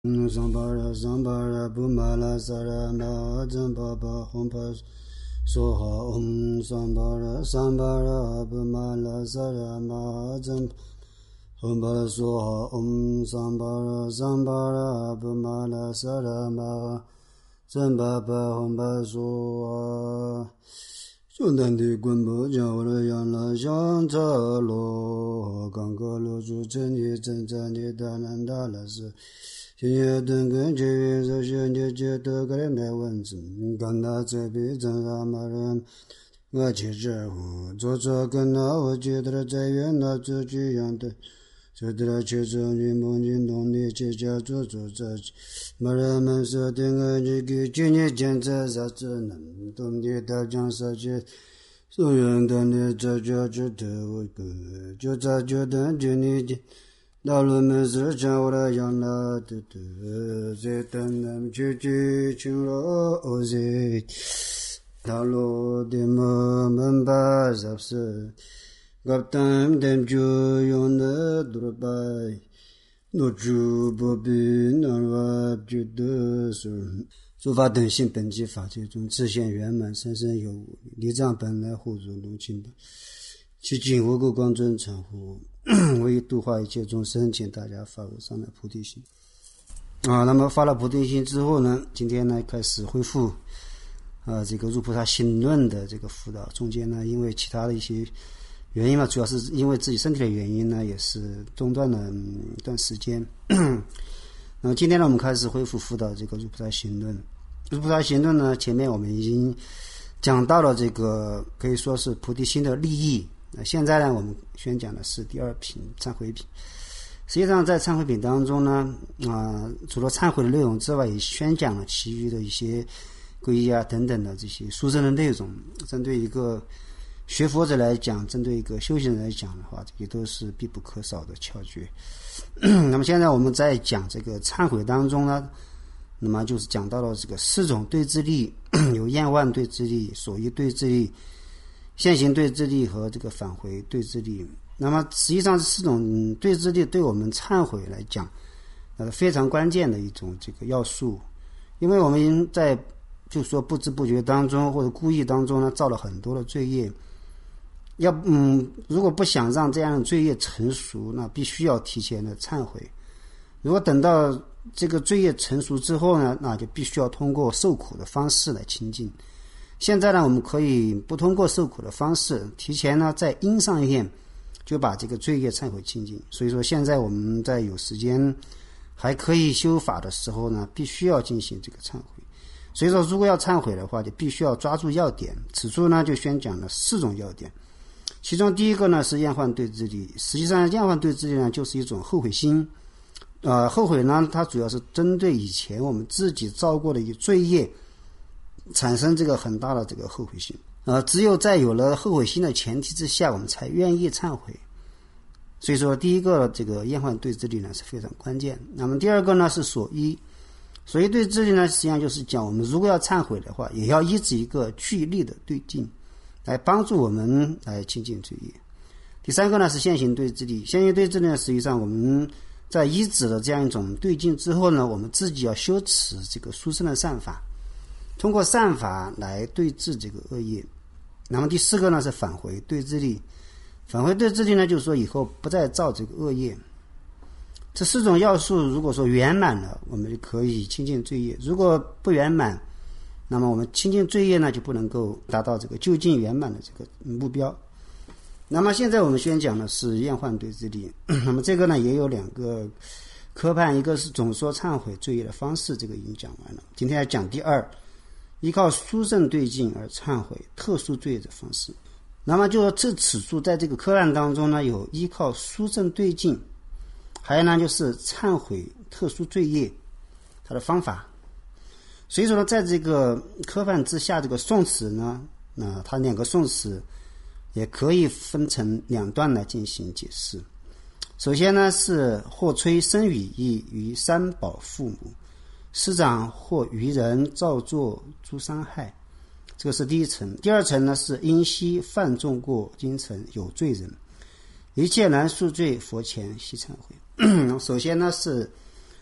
Sambara Sambara Bumala Sarana Jambaba Humpa Soha Sambara Sambara Bumala Sarana Jamb Humpa Soha Sambara Sambara Bumala Sarana Jambaba Humpa Soha 就难的滚不叫了养了想着罗刚个露出真的真正的大难大了是现在等跟这边这些年节都个人没文字刚到这边真让马人我去这乎做着跟那我觉得在远那这这样的这的去着你梦境动力去家做做这马人们说定个这个今年见这啥子能动的到江上去所有的你这就知道我个就在觉得就你道路们是讲我的养了的在等他们去青罗在道路的我们把啥事gặp tam dem jo yon da durbai no ju bo bi na wa ju de su法等性本机法最终自现圆满生生有无离障本来护主龙清本其尽无垢光尊常护为以度化一切众生请大家发我上来菩提心那么发了菩提心之后呢今天呢开始恢复这个入菩萨心论的这个辅导中间呢因为其他的一些原因嘛主要是因为自己身体的原因呢也是中断了一段时间那么今天呢我们开始恢复辅导这个入菩萨行论入菩萨行论呢前面我们已经讲到了这个可以说是菩提心的利益现在呢我们宣讲的是第二品忏悔品实际上在忏悔品当中呢除了忏悔的内容之外也宣讲了其余的一些皈依等等的这些殊胜的内容针对一个学佛者来讲针对一个修行人来讲的话也都是必不可少的窍诀那么现在我们在讲这个忏悔当中呢那么就是讲到了这个四种对治力有厌患对治力所依对治力现行对治力和这个返回对治力那么实际上这四种对治力对我们忏悔来讲非常关键的一种这个要素因为我们在就说不知不觉当中或者故意当中呢造了很多的罪业如果不想让这样的罪业成熟那必须要提前的忏悔如果等到这个罪业成熟之后呢那就必须要通过受苦的方式来清净现在呢我们可以不通过受苦的方式提前呢在因上面就把这个罪业忏悔清净所以说现在我们在有时间还可以修法的时候呢必须要进行这个忏悔所以说如果要忏悔的话就必须要抓住要点此处呢就宣讲了四种要点其中第一个呢是厌患对治力实际上厌患对治力呢就是一种后悔心后悔呢它主要是针对以前我们自己造过的一罪业产生这个很大的这个后悔心只有在有了后悔心的前提之下我们才愿意忏悔所以说第一个这个厌患对治力呢是非常关键那么第二个呢是所依对治力呢实际上就是讲我们如果要忏悔的话也要依止一个具力的对境来帮助我们来清净罪业第三个呢是现行对治力现行对治力呢实际上我们在依止了这样一种对境之后呢我们自己要修持这个殊胜的善法通过善法来对治这个恶业那么第四个呢是返回对治力返回对治力呢就是说以后不再造这个恶业这四种要素如果说圆满了我们就可以清净罪业如果不圆满那么我们清净罪业呢就不能够达到这个究竟圆满的这个目标那么现在我们宣讲的是厌患对治力那么这个呢也有两个科判一个是总说忏悔罪业的方式这个已经讲完了今天要讲第二依靠殊胜对境而忏悔特殊罪业的方式那么就此处在这个科判当中呢有依靠殊胜对境还有呢就是忏悔特殊罪业它的方法所以说呢在这个科判之下这个宋词呢它两个宋词也可以分成两段来进行解释首先呢是或摧生语义于三宝父母师长或愚人造作诸伤害这个是第一层第二层呢是因悉犯众过今成有罪人一切难恕罪佛前悉忏悔首先呢是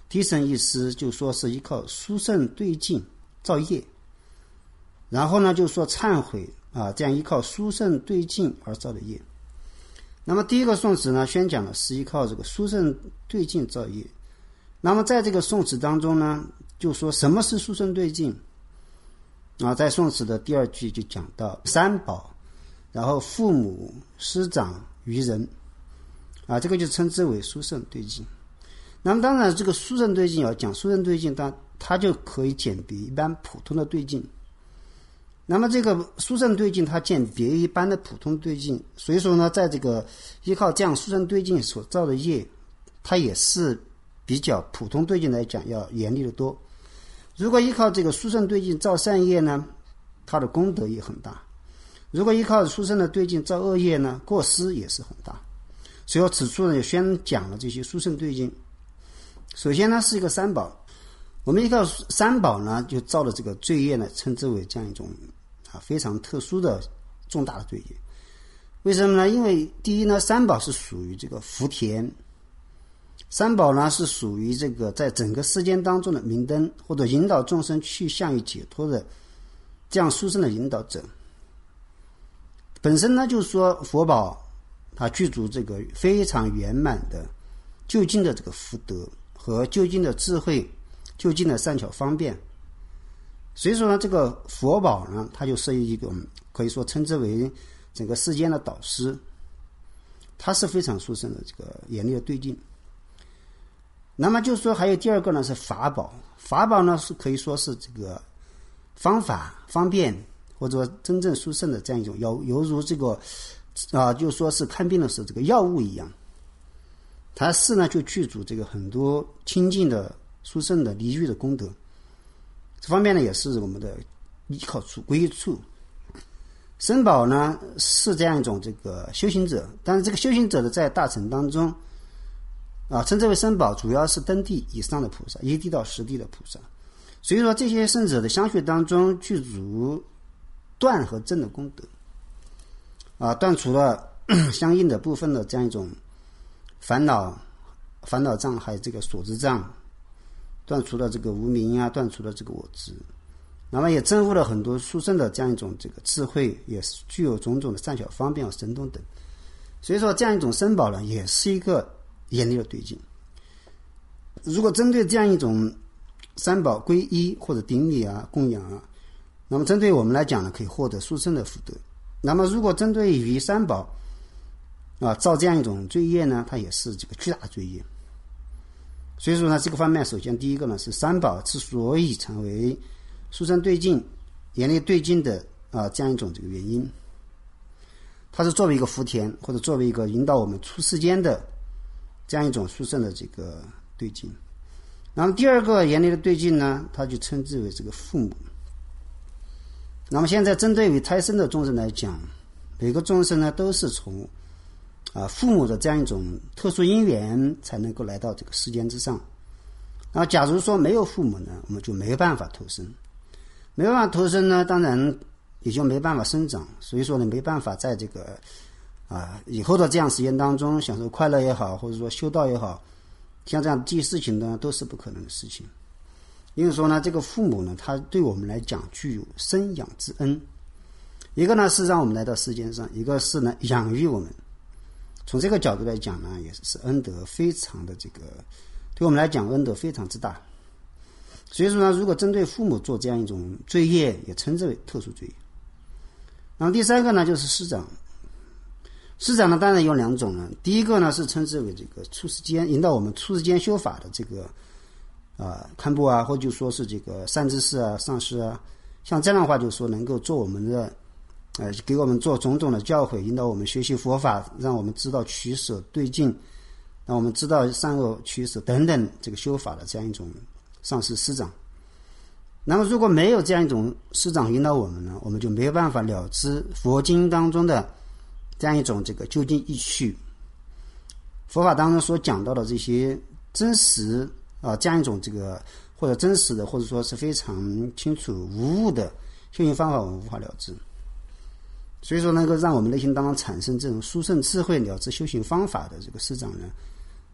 提升意思就说是依靠殊胜对境造业，然后呢就说忏悔这样依靠殊胜对境而造的业。那么第一个宋词呢宣讲的是依靠这个殊胜对境造业。那么在这个宋词当中呢，就说什么是殊胜对境在宋词的第二句就讲到三宝，然后父母师长于人这个就称之为殊胜对境。那么当然这个殊胜对境要讲殊胜对境，它就可以简别一般普通的对境。那么这个殊胜对境它简别于一般的普通对境，所以说呢在这个依靠这样殊胜对境所造的业，它也是比较普通对境来讲要严厉的多。如果依靠这个殊胜对境造善业呢，它的功德也很大；如果依靠殊胜的对境造恶业呢，过失也是很大。所以说此处呢也宣讲了这些殊胜对境。首先呢是一个三宝，我们依靠三宝呢就造的这个罪业呢，称之为这样一种非常特殊的重大的罪业。为什么呢？因为第一呢，三宝是属于这个福田，三宝呢是属于这个在整个世间当中的明灯，或者引导众生去向于解脱的这样殊胜的引导者。本身呢就是说佛宝它具足这个非常圆满的究竟的这个福德和究竟的智慧，究竟的善巧方便。所以说呢这个佛宝呢它就是一个可以说称之为整个世间的导师，它是非常殊胜的这个严厉的对境。那么就是说还有第二个呢是法宝，法宝呢是可以说是这个方法方便，或者说真正殊胜的这样一种犹如这个就说是看病的时候这个药物一样，它是呢就具足这个很多清净的殊胜的离欲的功德。这方面呢也是我们的依靠处归处。僧宝呢是这样一种这个修行者，但是这个修行者的在大乘当中称之为僧宝，主要是登地以上的菩萨，1地到10地的菩萨。所以说这些圣者的相续当中具足断和证的功德断除了相应的部分的这样一种烦恼障，还有这个所知障，断除了这个无明断除了这个我执，那么也证悟了很多殊胜的这样一种这个智慧，也是具有种种的善巧方便和神通等。所以说这样一种僧宝呢也是一个严厉的对境。如果针对这样一种三宝皈依或者顶礼供养那么针对我们来讲呢可以获得殊胜的福德。那么如果针对于三宝造这样一种罪业呢，它也是这个巨大的罪业。所以说呢这个方面，首先第一个呢是三宝之所以成为殊胜对境严厉对境的这样一种这个原因，它是作为一个福田，或者作为一个引导我们出世间的这样一种殊胜的这个对境。那么第二个严厉的对境呢，它就称之为这个父母。那么现在针对于胎生的众生来讲，每个众生呢都是从父母的这样一种特殊因缘才能够来到这个世间之上。然后假如说没有父母呢，我们就没办法投生，没办法投生呢，当然也就没办法生长。所以说呢没办法在这个以后的这样时间当中享受快乐也好，或者说修道也好，像这样这些事情呢都是不可能的事情。因为说呢这个父母呢他对我们来讲具有生养之恩，一个呢是让我们来到世间上，一个是呢养育我们。从这个角度来讲呢，也是恩德非常的这个，对我们来讲恩德非常之大。所以说呢如果针对父母做这样一种罪业，也称之为特殊罪业。然后第三个呢就是师长。师长呢当然有两种呢，第一个呢是称之为这个出世间，引导我们出世间修法的这个堪布或者说是这个善知识上师像这样的话就说能够做我们的给我们做种种的教诲，引导我们学习佛法，让我们知道取舍对境，让我们知道善恶取舍等等这个修法的这样一种上师师长。那么如果没有这样一种师长引导我们呢，我们就没有办法了知佛经当中的这样一种这个究竟意趣，佛法当中所讲到的这些真实这样一种这个或者真实的，或者说是非常清楚无误的修行方法，我们无法了知。所以说能够让我们内心当中产生这种殊胜智慧了知修行方法的这个师长呢，也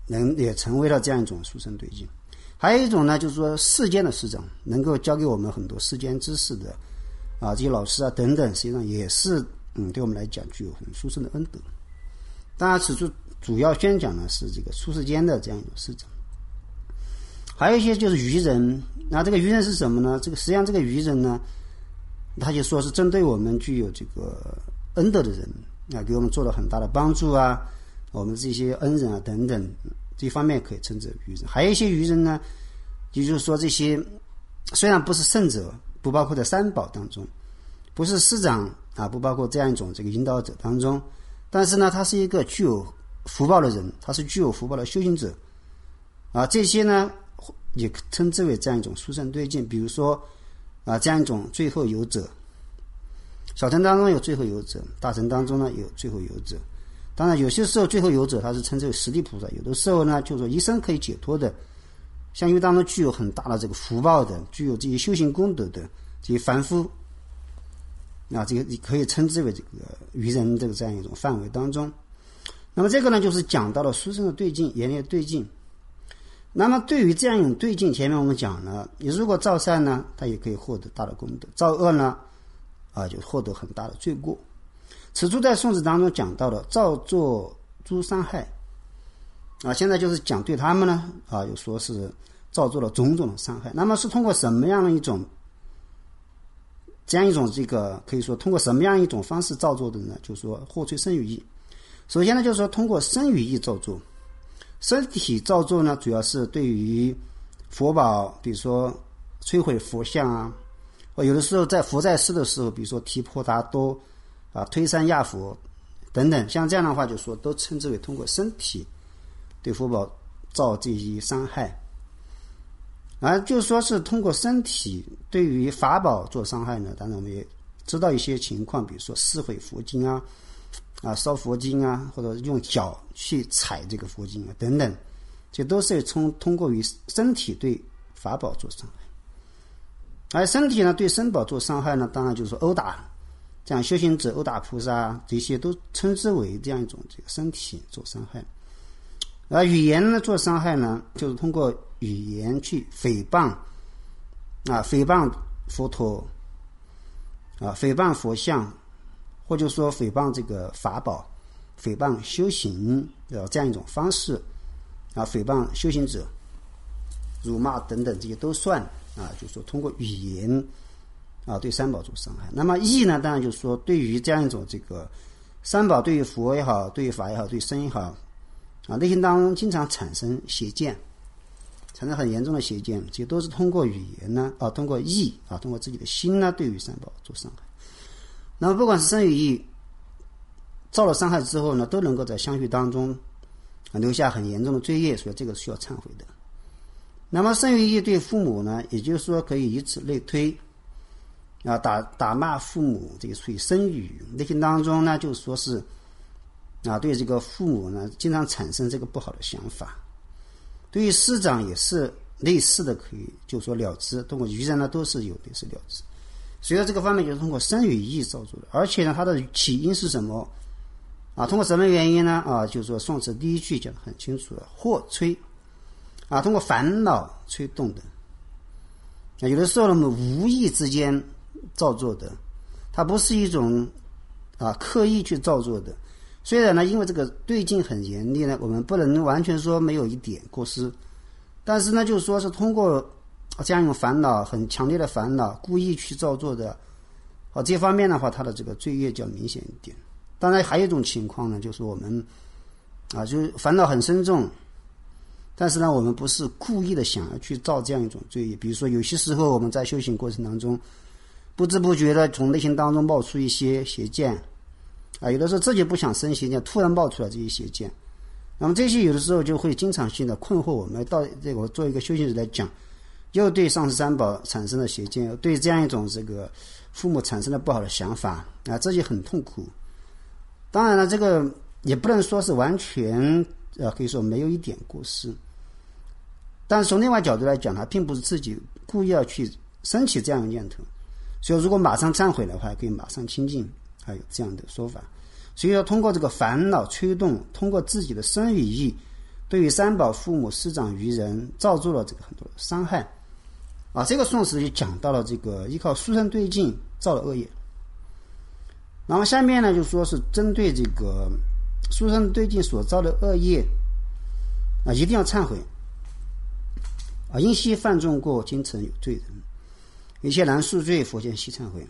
也成为了这样一种殊胜对境。还有一种呢，就是说世间的师长能够教给我们很多世间知识的这些老师啊等等，实际上也是对我们来讲具有很殊胜的恩德。当然此处主要宣讲的是这个出世间的这样一种师长。还有一些就是愚人，那这个愚人是什么呢？实际上这个愚人呢，他就说是针对我们具有这个恩德的人给我们做了很大的帮助啊，我们这些恩人啊等等，这方面可以称之为愚人。还有一些愚人呢，也就是说这些虽然不是圣者，不包括在三宝当中，不是师长不包括这样一种这个引导者当中，但是呢他是一个具有福报的人，他是具有福报的修行者这些呢也称之为这样一种殊胜对境。比如说这样一种最后游者，小乘当中有最后游者，大乘当中呢有最后游者。当然有些时候最后游者他是称之为十地菩萨，有的时候呢就是说一生可以解脱的，像因为当中具有很大的这个福报的，具有这些修行功德的这些凡夫这个可以称之为这个愚人这样一种范围当中。那么这个呢就是讲到了殊胜的对境，严厉的对境。那么对于这样一种对境，前面我们讲了，你如果造善呢，他也可以获得大的功德；造恶呢，就获得很大的罪过。此处在宋词当中讲到了造作诸伤害现在就是讲对他们呢又说是造作了种种的伤害。那么是通过什么样的一种这样一种这个可以说通过什么样一种方式造作的呢？就是说获摧身语意。首先呢就是说通过身语意造作。身体造作呢主要是对于佛宝，比如说摧毁佛像有的时候在佛在世的时候，比如说提婆达多推山压佛等等，像这样的话就说都称之为通过身体对佛宝造这些伤害就说是通过身体对于法宝做伤害呢。当然我们也知道一些情况，比如说撕毁佛经烧佛经或者用脚去踩这个佛经等等，这都是通过于身体对法宝做伤害。而身体呢对身宝做伤害呢，当然就是说殴打，这样修行者殴打菩萨，这些都称之为这样一种这个身体做伤害。而语言呢做伤害呢，就是通过语言去诽谤诽谤佛陀诽谤佛像，或者说诽谤这个法宝，诽谤修行这样一种方式诽谤修行者，辱骂等等，这些都算就是说通过语言对三宝做伤害。那么义呢，当然就是说对于这样一种这个三宝，对于佛也好，对于法也好，对于僧也好内心当中经常产生邪见，产生很严重的邪见，这些都是通过语言呢通过义通过自己的心呢对于三宝做伤害。那么不管是身语意造了伤害之后呢，都能够在相续当中留下很严重的罪业，所以这个是需要忏悔的。那么身语意对父母呢，也就是说可以以此类推打骂父母，这个属于身语。内心当中呢就说是对这个父母呢经常产生这个不好的想法。对于师长也是类似的，可以就说了知，通过愚人呢都是有类似了知。所以这个方面就是通过身语意造作的。而且呢它的起因是什么通过什么原因呢就是说宋词第一句讲得很清楚了，惑摧通过烦恼催动的有的时候我们无意之间造作的，它不是一种刻意去造作的。虽然呢因为这个对境很严厉呢，我们不能完全说没有一点过失，但是呢就是说是通过这样一种烦恼，很强烈的烦恼故意去造作的这方面的话，它的这个罪业较明显一点。当然还有一种情况呢，就是我们就是烦恼很深重，但是呢我们不是故意的想要去造这样一种罪业。比如说有些时候我们在修行过程当中不知不觉的从内心当中冒出一些邪见有的时候自己不想生邪见，突然冒出来这些邪见，那么这些有的时候就会经常性的困惑我们。到这个作为一个修行者来讲，又对上师三宝产生了邪见，对这样一种这个父母产生了不好的想法这些很痛苦。当然了这个也不能说是完全可以说没有一点过失，但是从另外角度来讲，他并不是自己故意要去升起这样的念头，所以如果马上忏悔的话可以马上清净，还有这样的说法。所以要通过这个烦恼催动，通过自己的身语意对于三宝、父母、师长、愚人造作了这个很多的伤害啊。这个宋词就讲到了这个依靠殊胜对境造了恶业。那么下面呢就说是针对这个殊胜对境所造的恶业啊，一定要忏悔啊！因昔犯众过，今曾有罪人，一切难恕罪，佛见悉忏悔。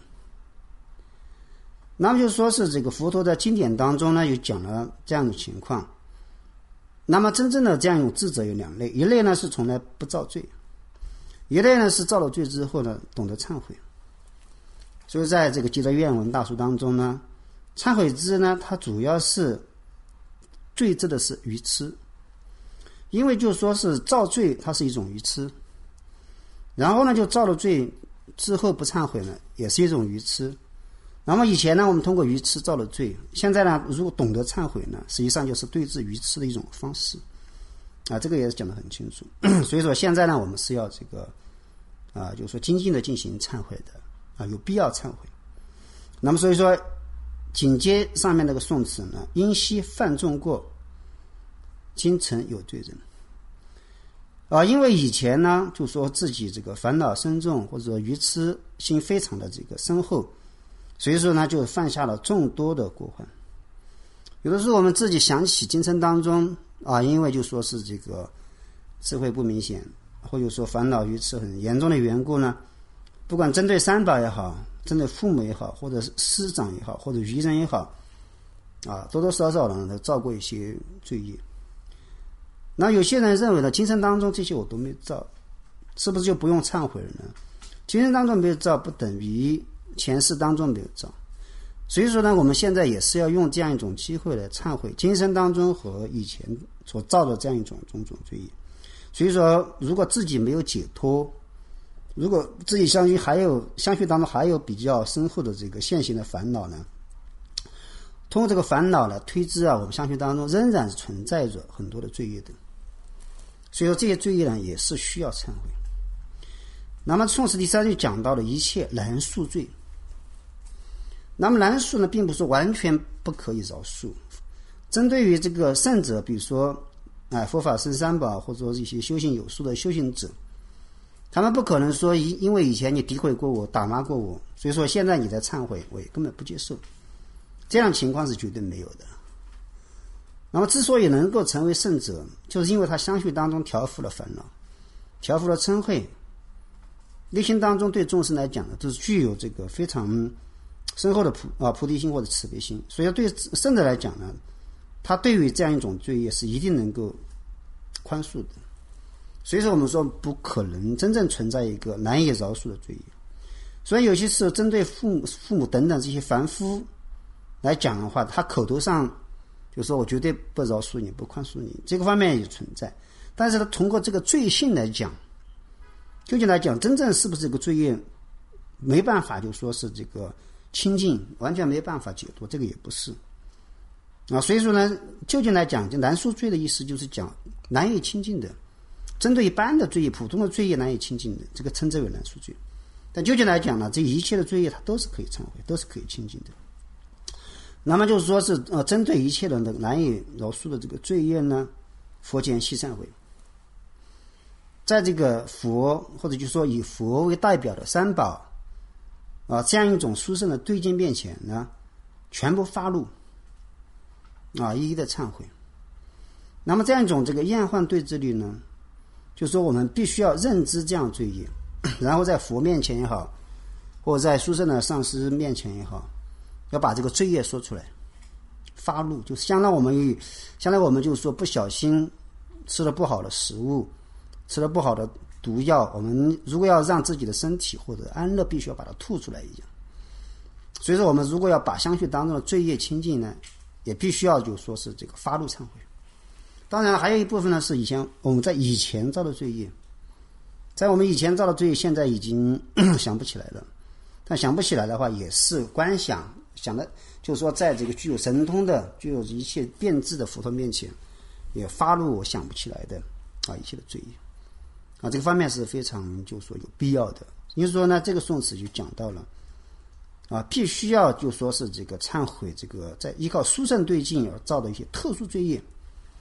那么就说是这个佛陀在经典当中呢，有讲了这样的情况。那么真正的这样一种智者有两类，一类呢是从来不造罪，一类呢是造了罪之后呢懂得忏悔。所以在这个积德愿文大书当中呢，忏悔之呢，它主要是罪之的是愚痴，因为就说是造罪它是一种愚痴，然后呢就造了罪之后不忏悔呢也是一种愚痴。那么以前呢我们通过愚痴造了罪，现在呢如果懂得忏悔呢，实际上就是对治愚痴的一种方式啊，这个也是讲得很清楚。所以说现在呢我们是要这个就是说精进的进行忏悔的啊，有必要忏悔。那么所以说紧接上面那个宋词呢，因昔犯众过，今曾有罪人啊，因为以前呢就说自己这个烦恼深重，或者说愚痴心非常的这个深厚，所以说呢就犯下了众多的过患。有的时候我们自己想起今生当中啊，因为就说是这个智慧不明显，或者说烦恼愚痴很严重的缘故呢，不管针对三宝也好，针对父母也好，或者是师长也好，或者愚人也好啊，多多少少呢造过一些罪业。那有些人认为呢，今生当中这些我都没造，是不是就不用忏悔了呢？今生当中没有造不等于前世当中没有造，所以说呢我们现在也是要用这样一种机会来忏悔今生当中和以前所造的这样一种种种罪业。所以说如果自己没有解脱，如果自己相续当中还有比较深厚的这个现行的烦恼呢，通过这个烦恼来推知我们相续当中仍然存在着很多的罪业的。所以说这些罪业呢也是需要忏悔。那么宋词第三就讲到了一切难恕罪。那么难恕呢并不是完全不可以饶恕，针对于这个圣者，比如说佛法僧三宝，或者说一些修行有素的修行者，他们不可能说因为以前你诋毁过我，打骂过我，所以说现在你在忏悔，我也根本不接受，这样情况是绝对没有的。那么之所以能够成为圣者，就是因为他相续当中调伏了烦恼，调伏了嗔恚，内心当中对众生来讲呢，都是具有这个非常深厚的菩提心或者慈悲心。所以对圣者来讲呢，他对于这样一种罪业是一定能够宽恕的。所以说我们说不可能真正存在一个难以饶恕的罪业。所以有些时候针对父母等等这些凡夫来讲的话，他口头上就说我绝对不饶恕你，不宽恕你，这个方面也存在。但是他通过这个罪性来讲，究竟来讲真正是不是这个罪业没办法就说是这个清净，完全没办法解脱，这个也不是所以说呢究竟来讲，就难恕罪的意思就是讲难以清净的，针对一般的罪业，普通的罪业难以清净的，这个称之为难恕罪。但究竟来讲呢，这一切的罪业它都是可以忏悔，都是可以清净的。那么就是说是针对一切的难以饶恕的这个罪业呢，佛见悉忏悔。在这个佛，或者就是说以佛为代表的三宝这样一种殊胜的对境面前呢，全部发怒一一的忏悔。那么这样一种这个厌患对治律呢，就是说我们必须要认知这样罪业，然后在佛面前也好，或者在殊胜的上师面前也好，要把这个罪业说出来，发怒，就相当我们就是说不小心吃了不好的食物，吃了不好的毒药，我们如果要让自己的身体或者安乐，必须要把它吐出来一样。所以说我们如果要把相续当中的罪业清净呢，也必须要就说是这个发怒忏悔。当然还有一部分呢是我们在以前造的罪业，在我们以前造的罪业现在已经想不起来了，但想不起来的话也是观想的，就是说在这个具有神通的具有一切变质的佛陀面前也发怒我想不起来的一切的罪业这个方面是非常就是说有必要的。因此说呢这个宋词就讲到了必须要就说是这个忏悔这个在依靠殊胜对境而造的一些特殊罪业，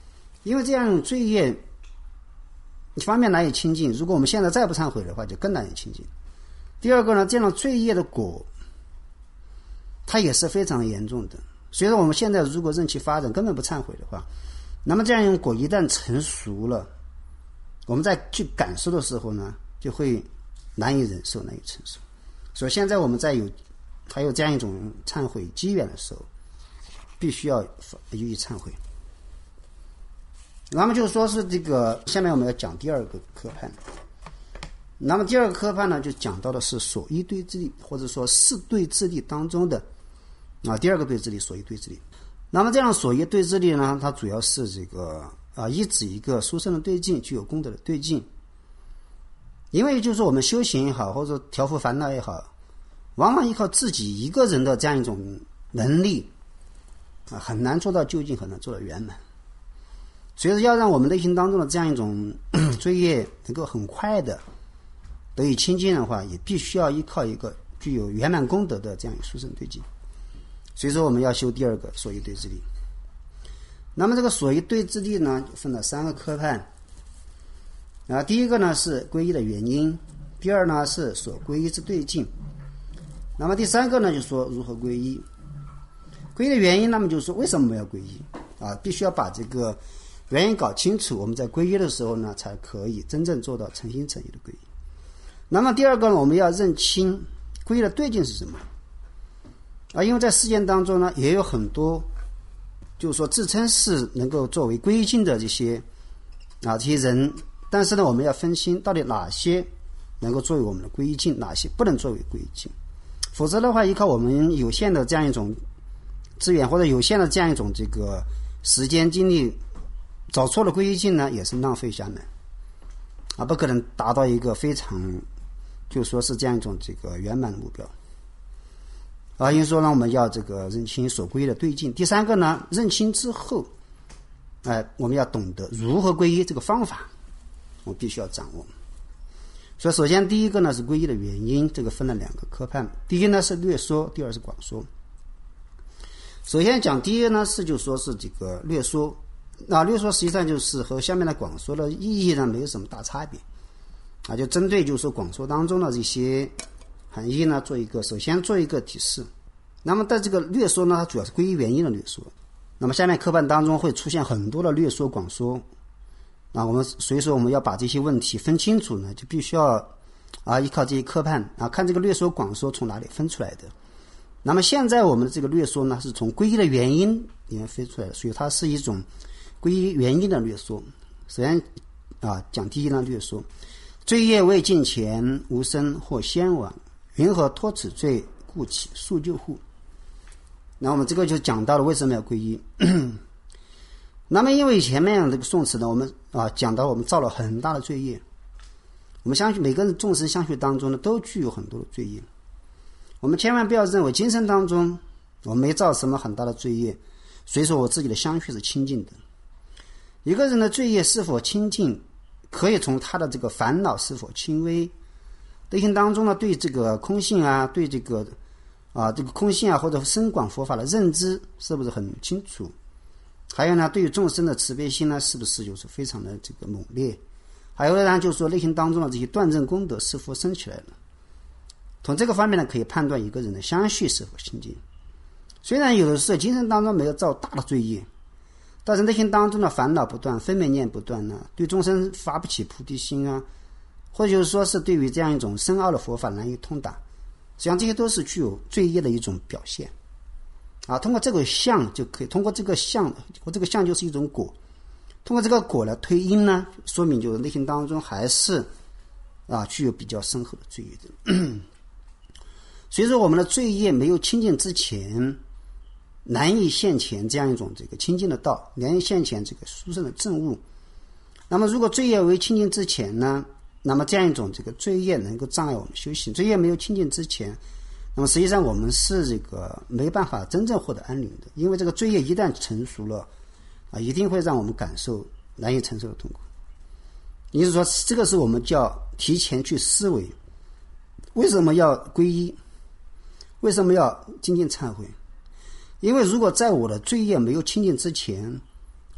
因为这样一种罪业一方面难以清净，如果我们现在再不忏悔的话就更难以清净。第二个呢，这样罪业的果它也是非常严重的，所以说我们现在如果任其发展根本不忏悔的话，那么这样一种果一旦成熟了，我们再去感受的时候呢就会难以忍受，难以承受。所以现在我们还有这样一种忏悔机缘的时候，必须要予以忏悔。那么就说是这个，下面我们要讲第二个科判。那么第二个科判呢，就讲到的是所依对之力，或者说四对之力当中的第二个对之力，所依对之力。那么这样所依对之力呢，它主要是这个依止一个殊胜的对境，具有功德的对境。因为就是我们修行也好，或者调伏烦恼也好，往往依靠自己一个人的这样一种能力很难做到究竟，很难做到圆满。所以说要让我们内心当中的这样一种罪业能够很快的得以清净的话，也必须要依靠一个具有圆满功德的这样一个殊胜对境。所以说我们要修第二个所依对之力。那么这个所依对之力呢，分了三个科判。第一个呢是皈依的原因，第二呢是所皈依之对境，那么第三个呢就是说如何皈依。皈依的原因，那么就是说为什么我们要皈依必须要把这个原因搞清楚，我们在皈依的时候呢才可以真正做到诚心诚意的皈依。那么第二个呢，我们要认清皈依的对境是什么因为在世间当中呢也有很多就是说自称是能够作为皈依境的这些人，但是呢我们要分清到底哪些能够作为我们的皈依境，哪些不能作为皈依境。否则的话，依靠我们有限的这样一种资源，或者有限的这样一种这个时间精力，找错了皈依境呢也是浪费下来不可能达到一个非常就说是这样一种这个圆满的目标因此说呢我们要这个认清所皈依的对境。第三个呢，认清之后我们要懂得如何皈依，这个方法我们必须要掌握。所以首先第一个呢是皈依的原因，这个分了两个科判。第一呢是略说，第二是广说。首先讲第一呢是就说是这个略说，略说实际上就是和下面的广说的意义呢没有什么大差别就针对就是说广说当中的这些含义呢首先做一个提示。那么在这个略说呢，它主要是皈依原因的略说。那么下面科判当中会出现很多的略说广说所以说我们要把这些问题分清楚呢，就必须要依靠这些科判看这个略说广说从哪里分出来的。那么现在我们的这个略说呢是从皈依的原因里面分出来的，所以它是一种皈依原因的略说。首先讲第一呢，略说罪业未尽前，无生或先往，云何脱此罪，故起速救护。那我们这个就讲到了为什么要皈依那么因为前面这个宋词呢，我们讲到我们造了很大的罪业，我们相信每个人众生相续当中呢都具有很多的罪业。我们千万不要认为今生当中我没造什么很大的罪业，所以说我自己的相续是清净的。一个人的罪业是否清净，可以从他的这个烦恼是否轻微，内心当中呢对这个空性对这个这个空性或者深广佛法的认知是不是很清楚，还有呢对于众生的慈悲心呢是不是就是非常的这个猛烈，还有呢就是说内心当中的这些断证功德是否升起来了。从这个方面呢可以判断一个人的相续是否清净。虽然有的时候今生当中没有造大的罪业，但是内心当中的烦恼不断，分别念不断对众生发不起菩提心或者就是说是对于这样一种深奥的佛法难以通达，实际上这些都是具有罪业的一种表现通过这个相就可以，通过这个相，这个相就是一种果，通过这个果来推因呢，说明就是内心当中还是具有比较深厚的罪业的所以说我们的罪业没有清净之前，难以现前这样一种这个清净的道，难以现前这个殊胜的正悟。那么如果罪业为清净之前呢，那么这样一种这个罪业能够障碍我们修行。罪业没有清净之前，那么实际上我们是这个没办法真正获得安宁的，因为这个罪业一旦成熟了一定会让我们感受难以承受的痛苦。也就是说这个是我们就要提前去思维，为什么要皈依，为什么要精进忏悔。因为如果在我的罪业没有清净之前，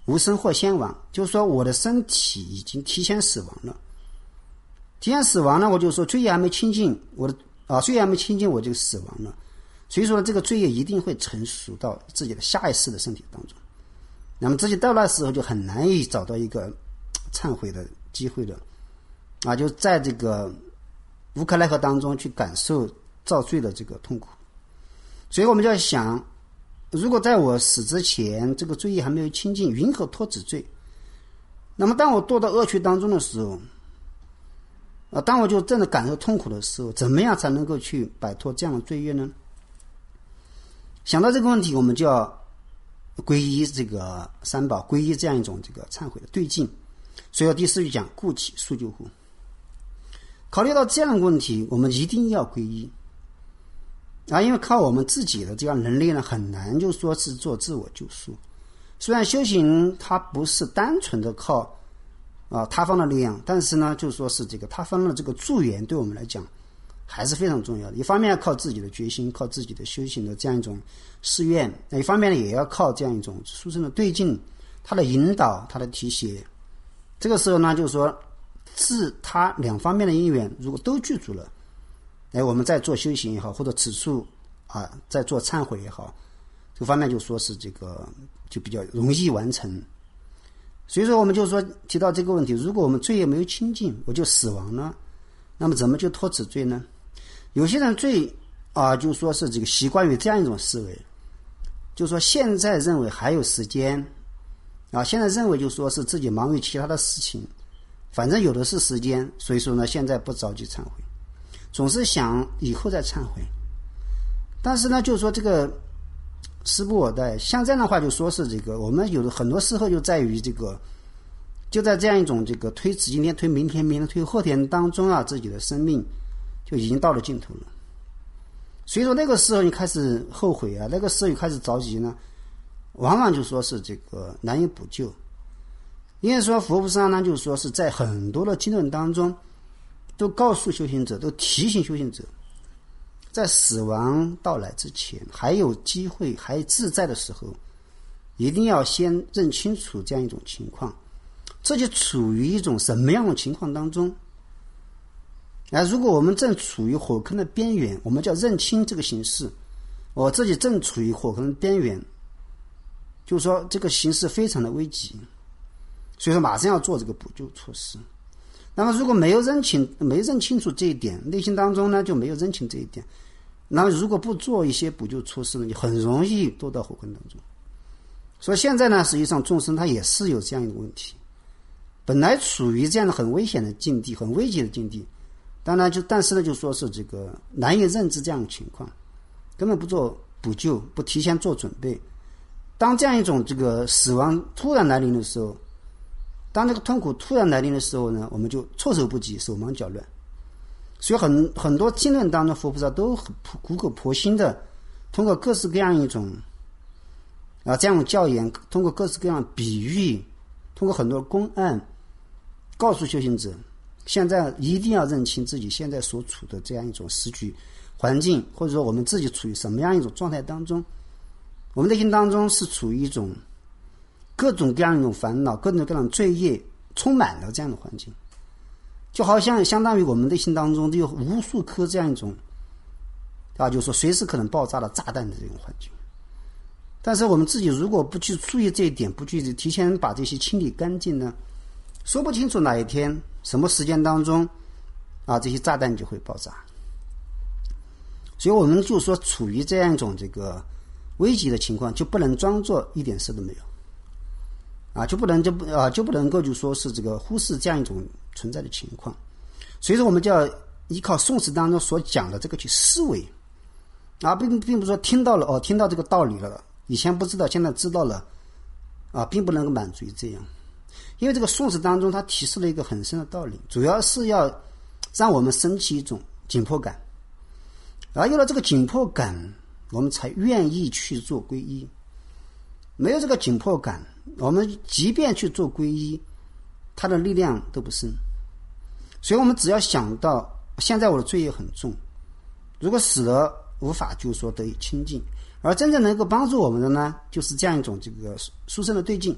无生或先亡，就是说我的身体已经提前死亡了。提前死亡呢，我就说罪业还没清净，罪业还没清净，我就死亡了。所以说这个罪业一定会成熟到自己的下一世的身体当中。那么自己到那时候就很难以找到一个忏悔的机会了，就在这个无可奈何当中去感受造罪的这个痛苦。所以我们就要想，如果在我死之前这个罪业还没有清净，云何脱止罪？那么当我堕到恶趣当中的时候，当我就真的感受痛苦的时候，怎么样才能够去摆脱这样的罪业呢？想到这个问题，我们就要皈依这个三宝，皈依这样一种这个忏悔的对境。所以第4句讲故起速救护。考虑到这样的问题，我们一定要皈依因为靠我们自己的这样能力呢，很难就说是做自我救赎。虽然修行它不是单纯的靠他方的力量，但是呢，就说是这个他方的这个助缘对我们来讲还是非常重要的。一方面要靠自己的决心，靠自己的修行的这样一种誓愿，一方面呢也要靠这样一种殊胜的对境，他的引导，他的提携。这个时候呢，就是说自他两方面的因缘如果都具足了，我们在做修行也好，或者此处在做忏悔也好，这方面就说是这个就比较容易完成。所以说我们就说提到这个问题，如果我们罪业没有清净，我就死亡了，那么怎么就脱此罪呢？有些人就说是这个习惯于这样一种思维，就说现在认为还有时间现在认为就说是自己忙于其他的事情，反正有的是时间，所以说呢现在不着急忏悔，总是想以后再忏悔。但是呢就是说这个时不我待，像这样的话就说是这个我们有的很多时候就在于这个就在这样一种这个推迟今天推明天，明天推后天当中自己的生命就已经到了尽头了。所以说那个时候你开始后悔那个时候你开始着急呢，往往就说是这个难以补救。因为说佛菩萨呢，就是说是在很多的经论当中都告诉修行者，都提醒修行者，在死亡到来之前，还有机会还自在的时候，一定要先认清楚这样一种情况，自己处于一种什么样的情况当中。如果我们正处于火坑的边缘，我们就要认清这个形势，我自己正处于火坑的边缘，就是说这个形势非常的危急，所以说马上要做这个补救措施。那么如果没认清楚这一点，内心当中呢就没有认清这一点，那么如果不做一些补救措施呢，你很容易堕到火坑当中。所以现在呢，实际上众生他也是有这样一个问题，本来处于这样的很危险的境地，很危急的境地，但是呢就说是这个难以认知这样的情况，根本不做补救，不提前做准备。当这样一种这个死亡突然来临的时候，当这个痛苦突然来临的时候呢，我们就措手不及，手忙脚乱。所以很多经论当中，佛菩萨都很苦口婆心的通过各式各样一种这样的教言，通过各式各样的比喻，通过很多公案，告诉修行者，现在一定要认清自己现在所处的这样一种时局环境，或者说我们自己处于什么样一种状态当中。我们内心当中是处于一种各种各样一种烦恼，各种各样的罪业充满了这样的环境，就好像相当于我们内心当中都有无数颗这样一种就是说随时可能爆炸的炸弹的这种环境。但是我们自己如果不去注意这一点，不去提前把这些清理干净呢，说不清楚哪一天什么时间当中这些炸弹就会爆炸。所以我们就说处于这样一种这个危急的情况，就不能装作一点事都没有就不能够就说是这个忽视这样一种存在的情况。所以说我们就要依靠宋词当中所讲的这个去思维并不是说听到这个道理了，以前不知道现在知道了并不能够满足于这样。因为这个宋词当中它提示了一个很深的道理，主要是要让我们升起一种紧迫感，有了这个紧迫感，我们才愿意去做皈依。没有这个紧迫感，我们即便去做皈依，它的力量都不深。所以我们只要想到现在我的罪业很重，如果死了无法就说得以清净，而真正能够帮助我们的呢，就是这样一种这个殊胜的对境。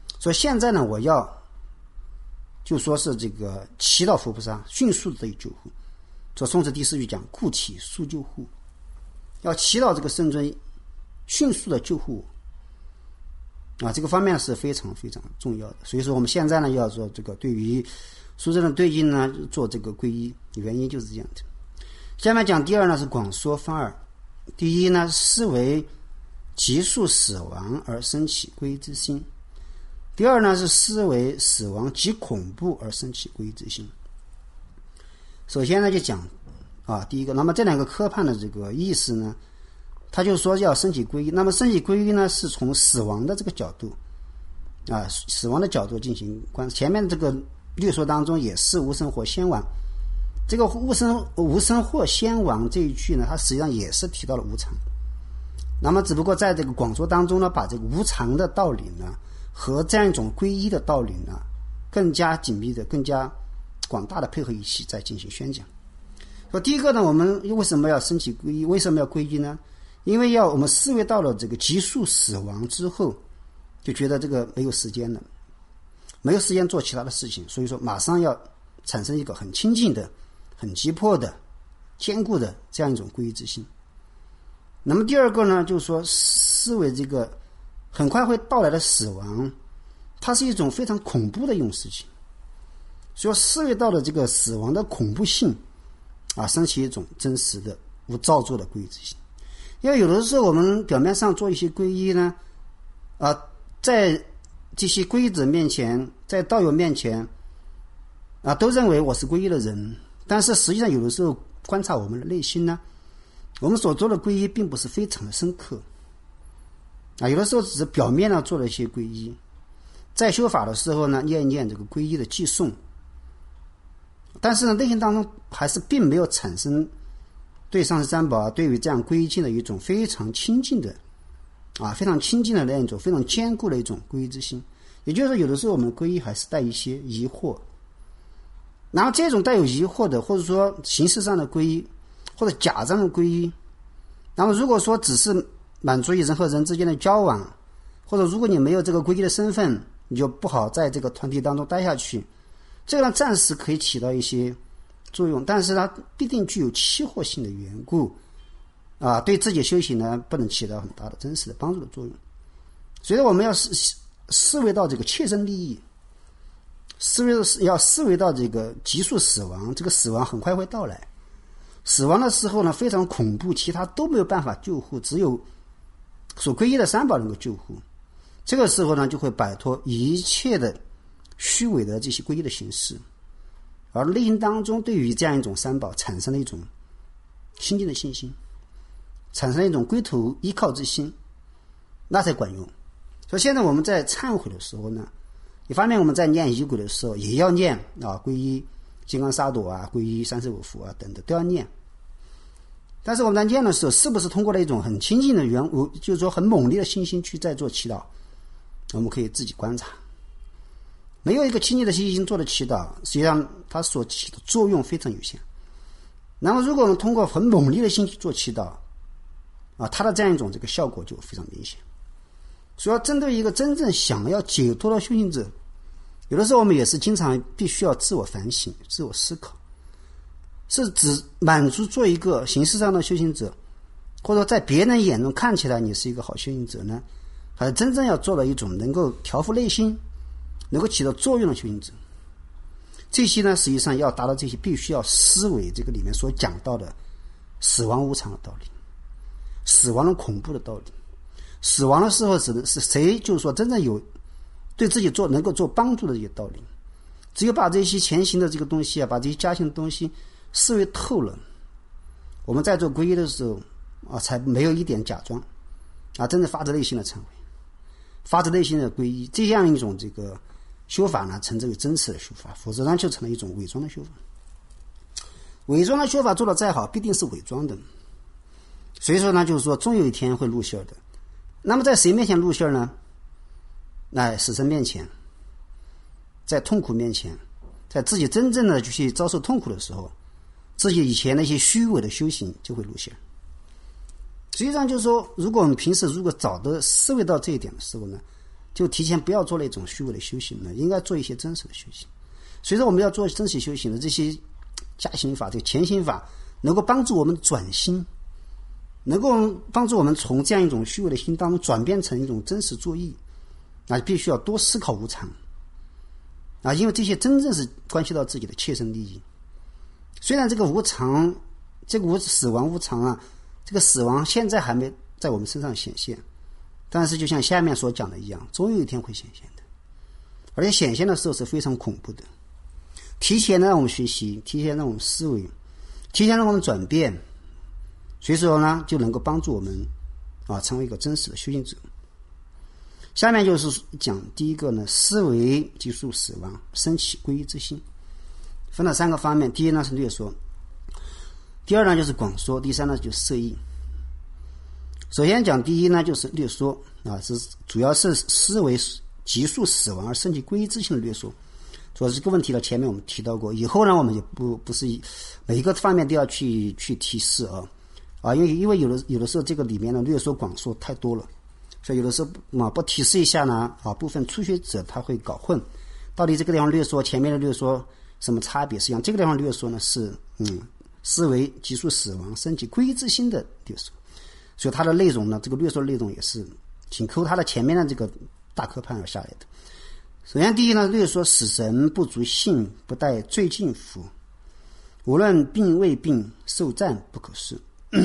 所以现在呢，我要就说是这个祈祷佛菩萨迅速的得以救护。这宋词第4句讲故体速救护，要祈祷这个圣尊迅速的救护我这个方面是非常非常重要的。所以说我们现在呢要做这个对于书生的对应呢做这个皈依，原因就是这样的。下面讲第二呢是广说方二。第一呢，思为急速死亡而生起皈依之心。第二呢是思为死亡极恐怖而生起皈依之心。首先呢就讲第一个，那么这两个科判的这个意思呢，他就说要升起皈依。那么升起皈依呢是从死亡的这个角度死亡的角度进行观。前面这个略说当中也是无生或先亡，这个无生或先亡这一句呢，它实际上也是提到了无常。那么只不过在这个广说当中呢，把这个无常的道理呢和这样一种皈依的道理呢更加紧密的更加广大的配合一起再进行宣讲。说第一个呢，我们为什么要升起皈依，为什么要皈依呢？因为我们思维到了这个急速死亡之后，就觉得这个没有时间了，没有时间做其他的事情，所以说马上要产生一个很亲近的很急迫的坚固的这样一种皈依之心。那么第二个呢，就是说思维这个很快会到来的死亡，它是一种非常恐怖的一种事情，所以思维到了这个死亡的恐怖性升起一种真实的无造作的皈依之心。因为有的时候我们表面上做一些皈依呢在这些皈依者面前，在道友面前都认为我是皈依的人，但是实际上有的时候观察我们的内心呢，我们所做的皈依并不是非常的深刻有的时候只是表面上做了一些皈依，在修法的时候呢念一念这个皈依的偈颂，但是呢内心当中还是并没有产生对上师三宝对于这样皈依境的一种非常亲近的非常亲近的那样一种非常坚固的一种皈依之心。也就是说有的时候我们皈依还是带一些疑惑，然后这种带有疑惑的或者说形式上的皈依或者假装的皈依，那么如果说只是满足于人和人之间的交往，或者如果你没有这个皈依的身份，你就不好在这个团体当中待下去，这个呢暂时可以起到一些作用，但是它必定具有期货性的缘故对自己修行呢不能起到很大的真实的帮助的作用。所以我们要思维到这个切身利益，要思维到这个急速死亡，这个死亡很快会到来，死亡的时候呢非常恐怖，其他都没有办法救护，只有所皈依的三宝能够救护。这个时候呢就会摆脱一切的虚伪的这些皈依的形式，而内心当中对于这样一种三宝产生了一种亲近的信心，产生了一种归头依靠之心，那才管用。所以现在我们在忏悔的时候呢，一方面我们在念仪轨的时候也要念皈依金刚萨埵皈依35佛等等都要念。但是我们在念的时候是不是通过了一种很亲近的就是说很猛烈的信心去在做祈祷，我们可以自己观察。没有一个亲近的信心做的祈祷，实际上它所起的作用非常有限。那么如果我们通过很猛烈的心去做祈祷它的这样一种这个效果就非常明显。所以要针对一个真正想要解脱的修行者，有的时候我们也是经常必须要自我反省自我思考，是只满足做一个形式上的修行者，或者说在别人眼中看起来你是一个好修行者呢，还是真正要做到一种能够调伏内心能够起到作用的修行者。这些呢实际上要达到这些必须要思维这个里面所讲到的死亡无常的道理，死亡的恐怖的道理。死亡的时候指的是谁，就是说真正有对自己能够做帮助的这些道理。只有把这些前行的这个东西把这些加行的东西思维透了，我们在做皈依的时候才没有一点假装真正发自内心的忏悔，发自内心的皈依。这样一种这个修法呢称之为真实的修法，否则呢就成了一种伪装的修法。伪装的修法做得再好必定是伪装的，所以说呢就是说终有一天会露馅的。那么在谁面前露馅呢？在死生面前，在痛苦面前，在自己真正的去遭受痛苦的时候，自己以前那些虚伪的修行就会露馅。实际上就是说，如果我们平时如果早的思维到这一点的时候呢， 就提前不要做那种虚伪的修行了，应该做一些真实的修行。所以说我们要做真实修行的这些加行法，这个前行法能够帮助我们转心，能够帮助我们从这样一种虚伪的心当中转变成一种真实作意，必须要多思考无常因为这些真正是关系到自己的切身利益。虽然这个无常，这个死亡无常这个死亡现在还没在我们身上显现，但是就像下面所讲的一样，总有一天会显现的，而且显现的时候是非常恐怖的。提前让我们学习，提前让我们思维，提前让我们转变，所以说呢，就能够帮助我们成为一个真实的修行者。下面就是讲第一个呢，思维即速死亡，升起皈依之心，分了3个方面。第一呢是略说，第二呢就是广说，第三呢就是摄意。首先讲第一呢就是略说是主要是思维即速死亡而升起皈依之心的略说。所以这个问题呢，前面我们提到过，以后呢我们也不是每一个方面都要去提示因为有的时候这个里面呢略说广说太多了，所以有的时候不提示一下呢部分初学者他会搞混，到底这个地方略说前面的略说什么差别？实际上这个地方略说呢是思维即速死亡升起皈依之心的略说，所以它的内容呢，这个略说内容也是紧扣它的前面的这个大科判而下来的。首先第一呢，略说死神不足信，不待罪尽服，无论病未病，受战不可视。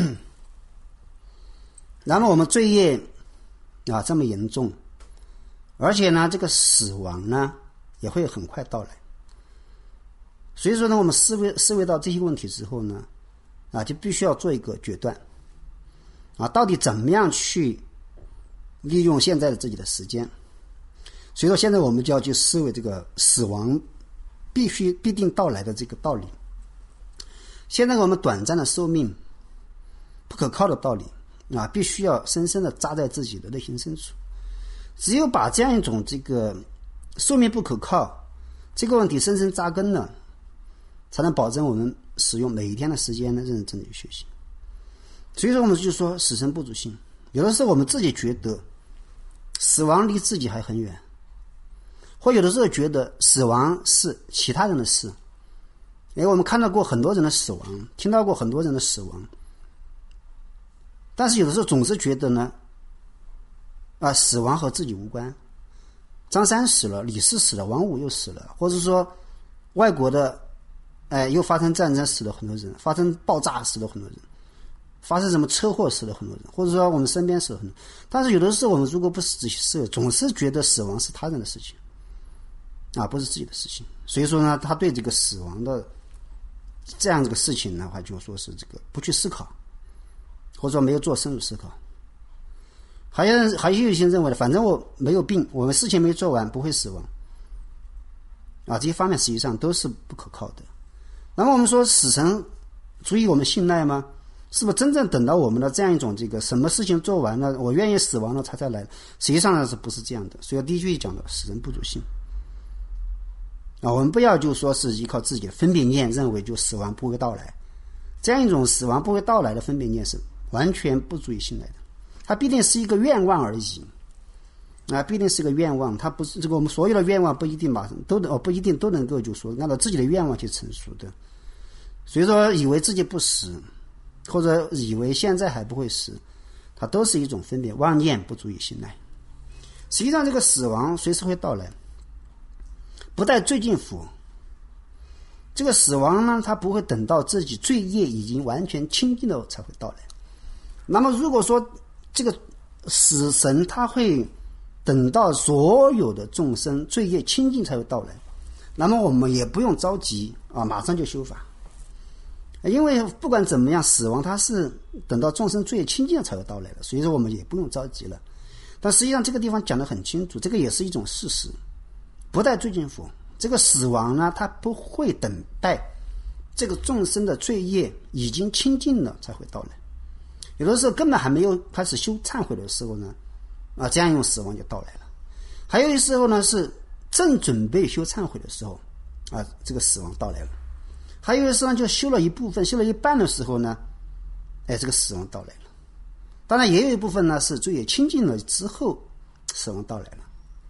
然后我们罪业这么严重，而且呢这个死亡呢也会很快到来，所以说呢我们思维到这些问题之后呢就必须要做一个决断到底怎么样去利用现在的自己的时间。所以说现在我们就要去思维这个死亡必定到来的这个道理。现在我们短暂的寿命不可靠的道理必须要深深的扎在自己的内心深处。只有把这样一种这个寿命不可靠这个问题深深扎根了，才能保证我们使用每一天的时间呢认认真真学习。所以说我们就说死神不足信，有的时候我们自己觉得死亡离自己还很远，或有的时候觉得死亡是其他人的事。我们看到过很多人的死亡，听到过很多人的死亡，但是有的时候总是觉得呢死亡和自己无关。张三死了，李四死了，王五又死了，或者说外国的又发生战争死了很多人，发生爆炸死了很多人，发生什么车祸死了很多人，或者说我们身边死了很多人。但是有的时候我们如果不仔细思维，总是觉得死亡是他人的事情不是自己的事情。所以说呢，他对这个死亡的这样这个事情的话，就说是这个不去思考，或者说没有做深入思考。还有一些认为反正我没有病，我们事情没做完不会死亡这些方面实际上都是不可靠的。那么我们说死神足以我们信赖吗？是不是真正等到我们的这样一种这个什么事情做完了，我愿意死亡了他才来？实际上呢是不是这样的？所以第一句讲的死神不足信我们不要就说是依靠自己的分别念认为就死亡不会到来，这样一种死亡不会到来的分别念是完全不足以信赖的。它必定是一个愿望而已必定是一个愿望，它不是这个我们所有的愿望不一定马上不一定都能够就说按照自己的愿望去成熟的。所以说以为自己不死，或者以为现在还不会死，它都是一种分别妄念，不足以信赖。实际上这个死亡随时会到来，不待罪尽服。这个死亡呢，它不会等到自己罪业已经完全清净了才会到来。那么如果说这个死神他会等到所有的众生罪业清净才会到来，那么我们也不用着急马上就修法。因为不管怎么样，死亡它是等到众生罪业清净才会到来的，所以说我们也不用着急了。但实际上这个地方讲得很清楚，这个也是一种事实，不待罪尽服。这个死亡呢，它不会等待这个众生的罪业已经清净了才会到来。有的时候根本还没有开始修忏悔的时候呢这样一种死亡就到来了。还有的时候呢是正准备修忏悔的时候这个死亡到来了。还有的时候就修了一部分，修了一半的时候呢这个死亡到来了。当然也有一部分呢是罪业清净了之后死亡到来了。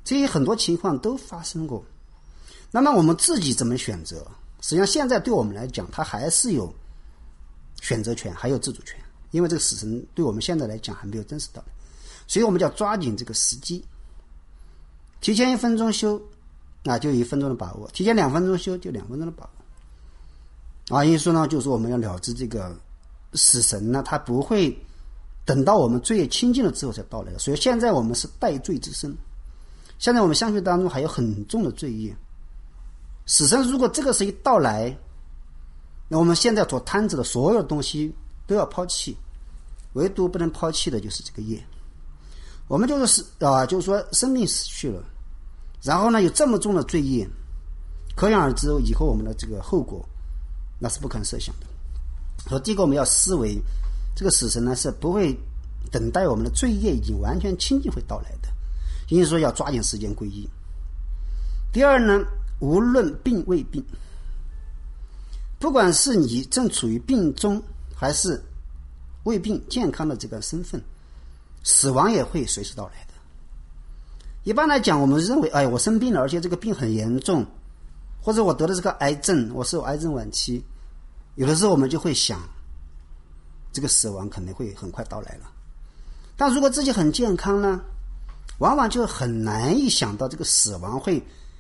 这些很多情况都发生过。那么我们自己怎么选择？实际上现在对我们来讲，它还是有选择权，还有自主权，因为这个死神对我们现在来讲还没有真实到来，所以我们就要抓紧这个时机，提前1分钟修就有1分钟的把握，提前2分钟修就2分钟的把握因此说呢，就是我们要了知这个死神呢，他不会等到我们罪业清净了之后才到来的。所以现在我们是带罪之身，现在我们相续当中还有很重的罪业，死神如果这个时一到来，那我们现在所贪着的所有东西都要抛弃，唯独不能抛弃的就是这个业。我们就是说生命死去了，然后呢有这么重的罪业，可想而知以后我们的这个后果那是不可能设想的。所以第一个我们要思维，这个死神呢是不会等待我们的罪业已经完全清净会到来的，因此说要抓紧时间皈依。第二呢，无论病未病，不管是你正处于病中还是未病健康的这个身份，死亡也会随时到来的。一般来讲，我们认为我生病了，而且这个病很严重，或者我得了这个癌症，我是有癌症晚期，有的时候我们就会想这个死亡可能会很快到来了。但如果自己很健康呢，往往就很难以想到这个死亡会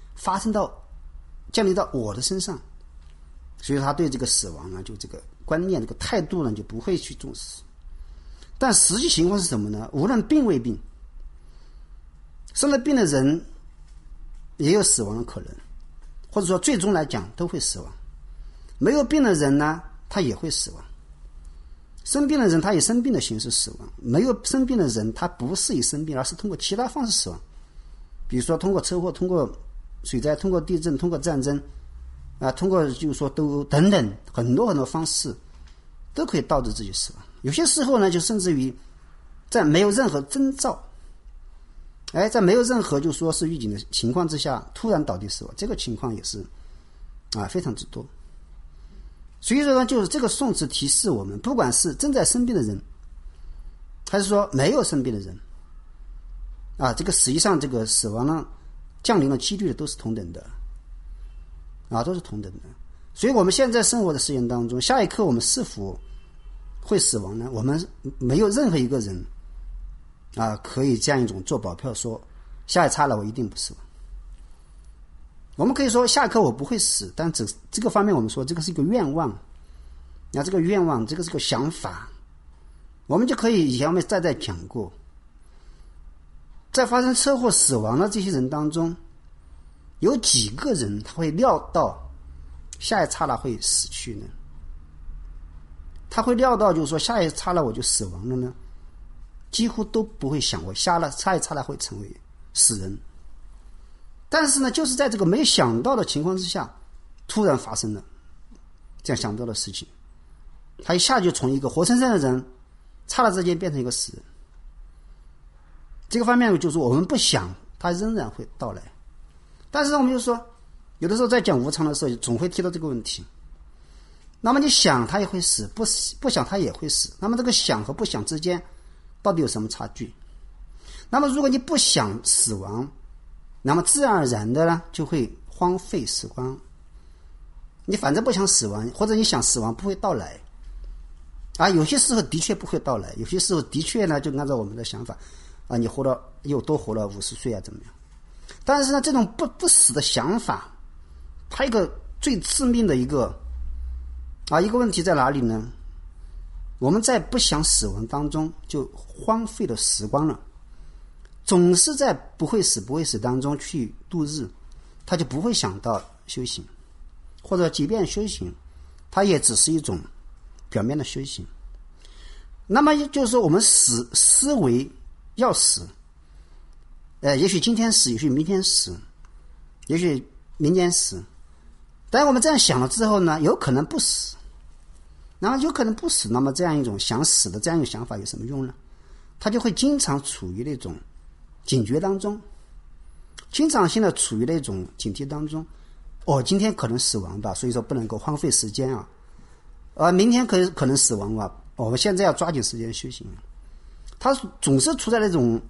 降临到我的身上，所以他对这个死亡呢，就这个观念这个态度呢，就不会去重视。但实际情况是什么呢？无论病未病，生了病的人也有死亡的可能，或者说最终来讲都会死亡。没有病的人呢，他也会死亡。生病的人他以生病的形式死亡，没有生病的人他不是以生病，而是通过其他方式死亡，比如说通过车祸，通过水灾，通过地震，通过战争通过就是说都等等很多很多方式都可以导致自己死亡。有些时候呢，就甚至于在没有任何征兆，在没有任何就说是预警的情况之下突然倒地死亡，这个情况也是非常之多。所以说呢，就是这个颂词提示我们，不管是正在生病的人还是说没有生病的人这个实际上这个死亡呢降临的几率都是同等的都是同等的。所以我们现在生活的时间当中，下一刻我们是否会死亡呢？我们没有任何一个人可以这样一种做保票说下一刹那我一定不死亡。我们可以说下一刻我不会死，但这个方面我们说这个是一个愿望这个愿望这个是个想法，我们就可以以前我们再讲过，在发生车祸死亡的这些人当中，有几个人他会料到下一刹那会死去呢？他会料到就是说下一刹那我就死亡了呢？几乎都不会想过下一刹那会成为死人。但是呢，就是在这个没有想到的情况之下，突然发生了这样想到的事情，他一下就从一个活生生的人刹那之间变成一个死人。这个方面就是我们不想他仍然会到来，但是我们就说有的时候在讲无常的时候总会提到这个问题。那么你想他也会死，不想他也会死，那么这个想和不想之间到底有什么差距？那么如果你不想死亡，那么自然而然的呢就会荒废时光。你反正不想死亡，或者你想死亡不会到来有些时候的确不会到来，有些时候的确呢就按照我们的想法你又多活了50岁怎么样。但是呢，这种不死的想法，它一个最致命的一个问题在哪里呢？我们在不想死亡当中就荒废了时光了，总是在不会死当中去度日，他就不会想到修行，或者即便修行，它也只是一种表面的修行。那么就是说我们思维要死，也许今天死，也许明天死，也许明年死，但我们这样想了之后呢，有可能不死，然后有可能不死，那么这样一种想死的这样一种想法有什么用呢？他就会经常处于那种警觉当中，经常性的处于那种警惕当中。今天可能死亡吧，所以说不能够荒废时间明天可能死亡吧，我们现在要抓紧时间修行。他总是处在那种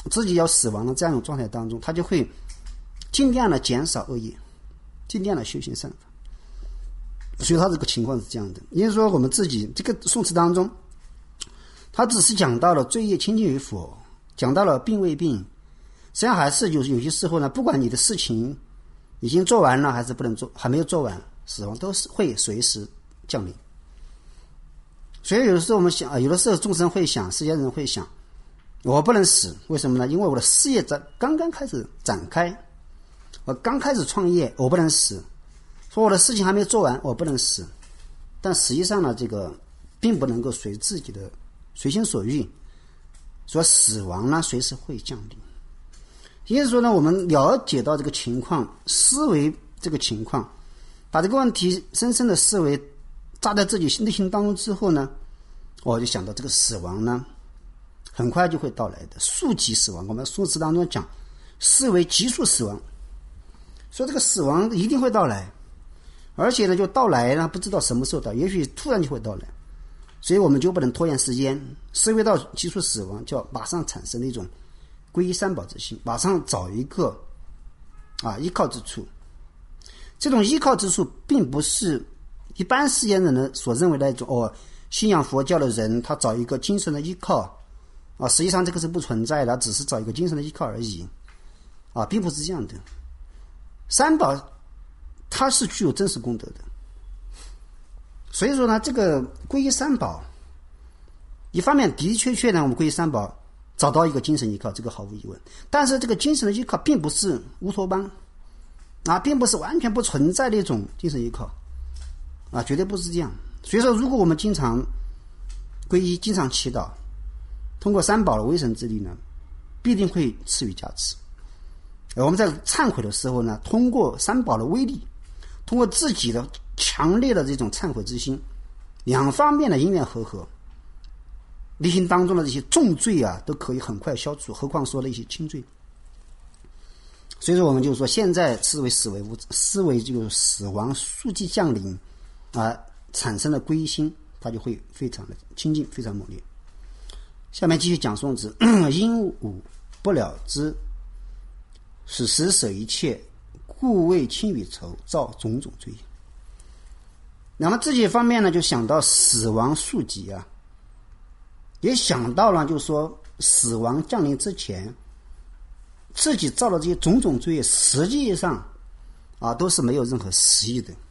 自己要死亡的这样一种状态当中，他就会尽量的减少恶业，尽量的修行善法。所以他这个情况是这样的。也就是说，我们自己这个宋词当中，他只是讲到了罪业清净与否，讲到了病未病，实际上还是有些时候呢，不管你的事情已经做完了还是不能做，还没有做完，死亡都是会随时降临。所以有的时候我们想，有的时候众生会想，世间人会想，我不能死，为什么呢？因为我的事业刚刚开始展开，我刚开始创业，我不能死。说我的事情还没做完，我不能死。但实际上呢，这个并不能够随自己的随心所欲，说死亡呢随时会降临。也就是说呢，我们了解到这个情况，思维这个情况，把这个问题深深的思维扎在自己内心当中之后呢，我就想到这个死亡呢很快就会到来的，速疾死亡。我们宋词当中讲视为急速死亡，说这个死亡一定会到来，而且呢就到来呢不知道什么时候到，也许突然就会到来，所以我们就不能拖延时间，思维到急速死亡，就要马上产生那种皈依三宝之心，马上找一个依靠之处。这种依靠之处并不是一般世间人所认为的那种信仰佛教的人他找一个精神的依靠实际上这个是不存在的，只是找一个精神的依靠而已并不是这样的。三宝它是具有真实功德的，所以说呢，这个皈依三宝，一方面的确呢，我们皈依三宝找到一个精神依靠，这个毫无疑问。但是这个精神的依靠并不是乌托邦并不是完全不存在的一种精神依靠绝对不是这样。所以说，如果我们经常皈依，经常祈祷，通过三宝的威神之力呢，必定会赐予加持。我们在忏悔的时候呢，通过三宝的威力，通过自己的强烈的这种忏悔之心，两方面的因缘和合，内心当中的这些重罪都可以很快消除，何况说了一些轻罪。所以说我们就说，现在思维就是死亡速即降临产生的皈依心，它就会非常的清净，非常猛烈。下面继续讲宋词因无不了之，使实舍一切，故为轻与仇，造种种罪。那么这些方面呢，就想到死亡速疾也想到了就是说死亡降临之前自己造的这些种种罪业，实际上都是没有任何实意的。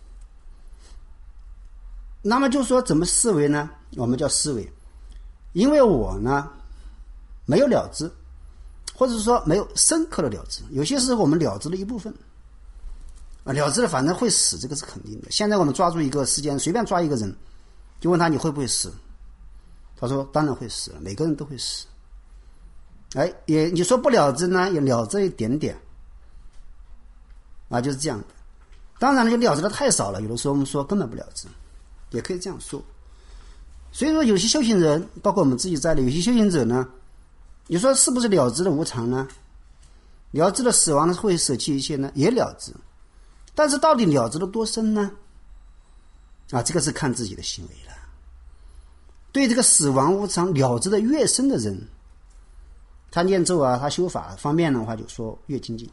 那么就说怎么思维呢？我们叫思维，因为我呢没有了知，或者说没有深刻的了知。有些时候我们了知了一部分了知了反正会死，这个是肯定的。现在我们抓住一个时间，随便抓一个人，就问他你会不会死，他说当然会死了，每个人都会死。你说不了知呢，也了知一点点就是这样的。当然了，就了知的太少了，有的时候我们说根本不了知，也可以这样说。所以说有些修行人，包括我们自己在内，有些修行者呢，你说是不是了知的无常呢？了知的死亡会舍弃一切呢？也了知，但是到底了知的多深呢？这个是看自己的行为了。对这个死亡无常了知的越深的人，他念咒他修法方面的话，就说越精进。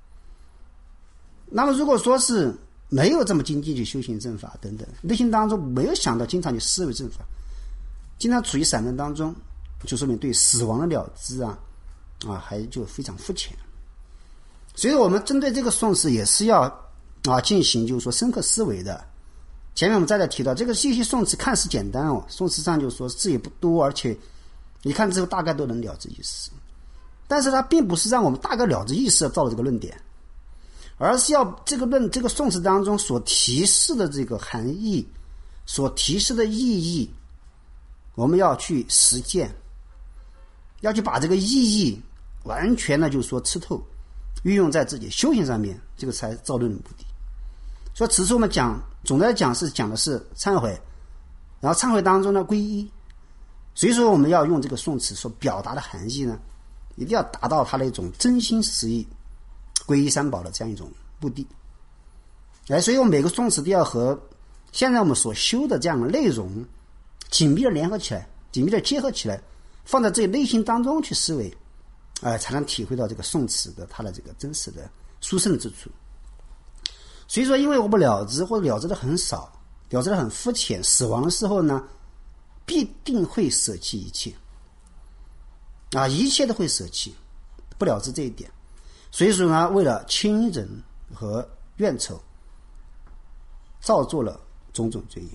那么如果说是没有这么精进去修行正法等等，内心当中没有想到经常去思维正法，经常处于散乱当中，就说明对死亡的了知还就非常肤浅。所以我们针对这个宋词也是要进行就是说深刻思维的。前面我们再来提到这个信息宋词看似简单宋词上就说字也不多，而且你看之后大概都能了知意思，但是它并不是让我们大概了知意思造的这个论点，而是要这个宋词当中所提示的这个含义，所提示的意义，我们要去实践，要去把这个意义完全的就是说吃透，运用在自己修行上面，这个才造论的目的。所以此处我们总的来讲是讲的是忏悔，然后忏悔当中的皈依。所以说我们要用这个宋词所表达的含义呢，一定要达到它的一种真心实意皈依三宝的这样一种目的。所以我们每个宋词都要和现在我们所修的这样的内容紧密的联合起来，紧密的结合起来，放在自己内心当中去思维才能体会到这个宋词的它的这个真实的殊胜之处。所以说，因为我们了知或者了知的很少，了知的很肤浅，死亡的时候呢，必定会舍弃一切一切都会舍弃，不了知这一点。所以说呢，为了亲人和怨仇，造作了种种罪业。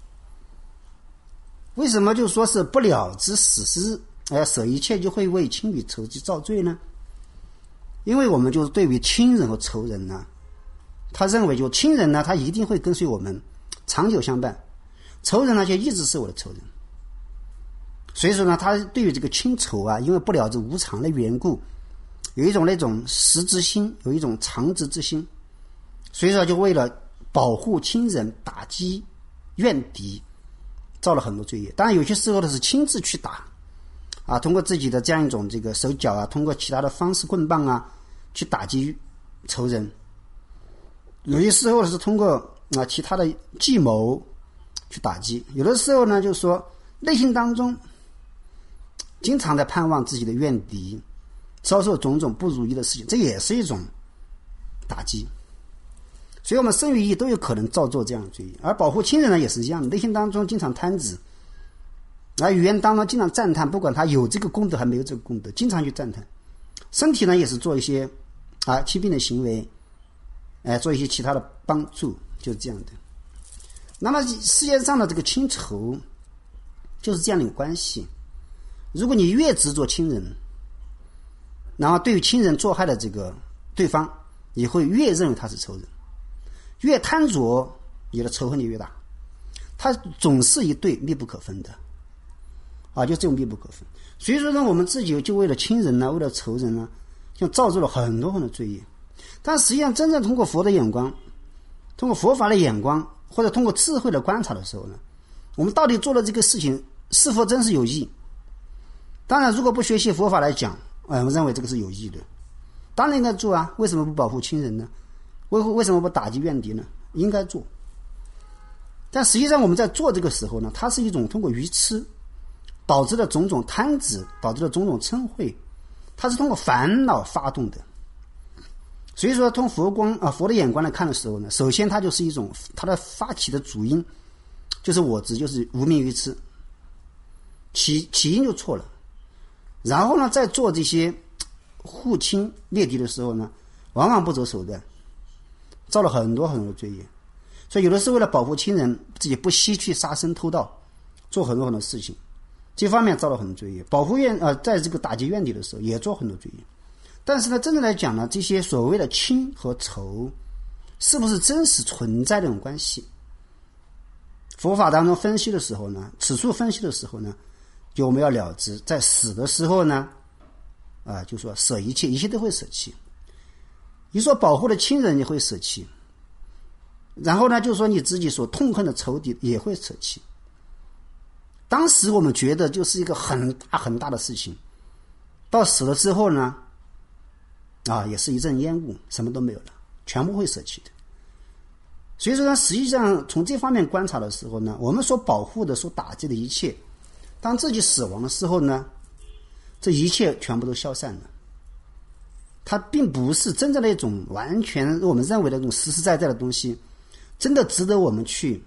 为什么就说是不了知死时舍一切就会为亲与仇去造罪呢？因为我们就是对于亲人和仇人呢，他认为就亲人呢，他一定会跟随我们长久相伴，仇人呢就一直是我的仇人。所以说呢，他对于这个亲仇因为不了知无常的缘故，有一种那种实之心，有一种常之之心，所以说就为了保护亲人，打击怨敌，造了很多罪业。当然有些时候呢是亲自去打通过自己的这样一种这个手脚通过其他的方式棍棒去打击仇人。有些时候是通过其他的计谋去打击，有的时候呢就是说内心当中经常在盼望自己的怨敌遭受种种不如意的事情，这也是一种打击。所以我们生与义都有可能造作这样的罪业。而保护亲人呢也是一样的，内心当中经常贪执，语言当中经常赞叹，不管他有这个功德还没有这个功德，经常去赞叹。身体呢也是做一些欺骗的行为，做一些其他的帮助，就是这样的。那么世界上的这个亲仇就是这样的一个关系。如果你越执着亲人，然后对于亲人作害的这个对方，你会越认为他是仇人，越贪着，你的仇恨就越大。他总是一对密不可分的就这种密不可分。所以说呢，我们自己就为了亲人呢，为了仇人呢，就造作了很多很多罪业。但实际上真正通过佛的眼光，通过佛法的眼光，或者通过智慧的观察的时候呢，我们到底做了这个事情是否真是有益？当然如果不学习佛法来讲，我认为这个是有益的，当然应该做为什么不保护亲人呢？为什么不打击怨敌呢？应该做。但实际上我们在做这个时候呢，它是一种通过愚痴导致的种种贪执，导致的种种嗔恚，它是通过烦恼发动的。所以说从佛的眼光来看的时候呢，首先它就是一种，它的发起的主因就是我执，就是无明愚痴，起因就错了。然后呢再做这些护亲灭敌的时候呢，往往不择手段，造了很多很多罪业。所以有的是为了保护亲人，自己不惜去杀生偷盗，做很多很多事情，这方面造了很多罪业。保护在这个打击怨敌的时候也做很多罪业。但是呢，真正来讲呢，这些所谓的亲和仇是不是真实存在这种关系？佛法当中分析的时候呢，此处分析的时候呢，就我们要了知，在死的时候呢就说舍一切，一切都会舍弃。你说保护的亲人也会舍弃，然后呢就说你自己所痛恨的仇敌也会舍弃。当时我们觉得就是一个很大很大的事情，到死了之后呢也是一阵烟雾，什么都没有了，全部会舍弃的。所以说呢，实际上从这方面观察的时候呢，我们所保护的、所打击的一切，当自己死亡的时候呢，这一切全部都消散了。它并不是真正的一种完全我们认为的那种实实在在的东西，真的值得我们去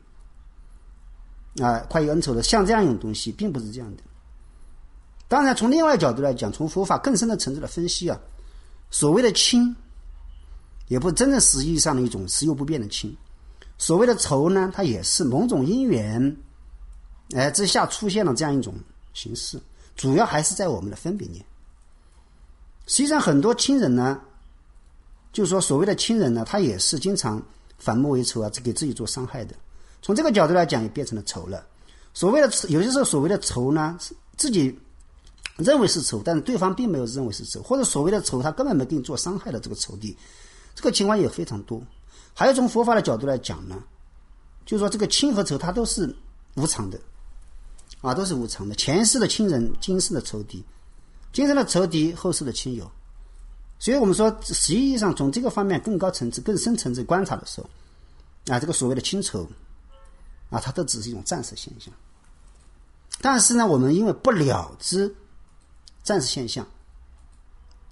快意恩仇的，像这样一种东西并不是这样的。当然从另外角度来讲，从佛法更深的层次的分析所谓的亲也不真正实际上的一种实有不变的亲，所谓的仇呢，它也是某种因缘之下出现了这样一种形式，主要还是在我们的分别念。实际上很多亲人呢，就是说所谓的亲人呢，他也是经常反目为仇给自己做伤害的，从这个角度来讲也变成了仇了。所谓的有些时候所谓的仇呢，自己认为是仇，但是对方并没有认为是仇，或者所谓的仇他根本没给你做伤害的这个仇敌，这个情况也非常多。还有从佛法的角度来讲呢，就是说这个亲和仇它都是无常的都是无常的，前世的亲人，今世的仇敌，今生的仇敌，后世的亲友。所以我们说实际上从这个方面更高层次更深层次观察的时候这个所谓的亲仇它都只是一种暂时现象。但是呢，我们因为不了知暂时现象，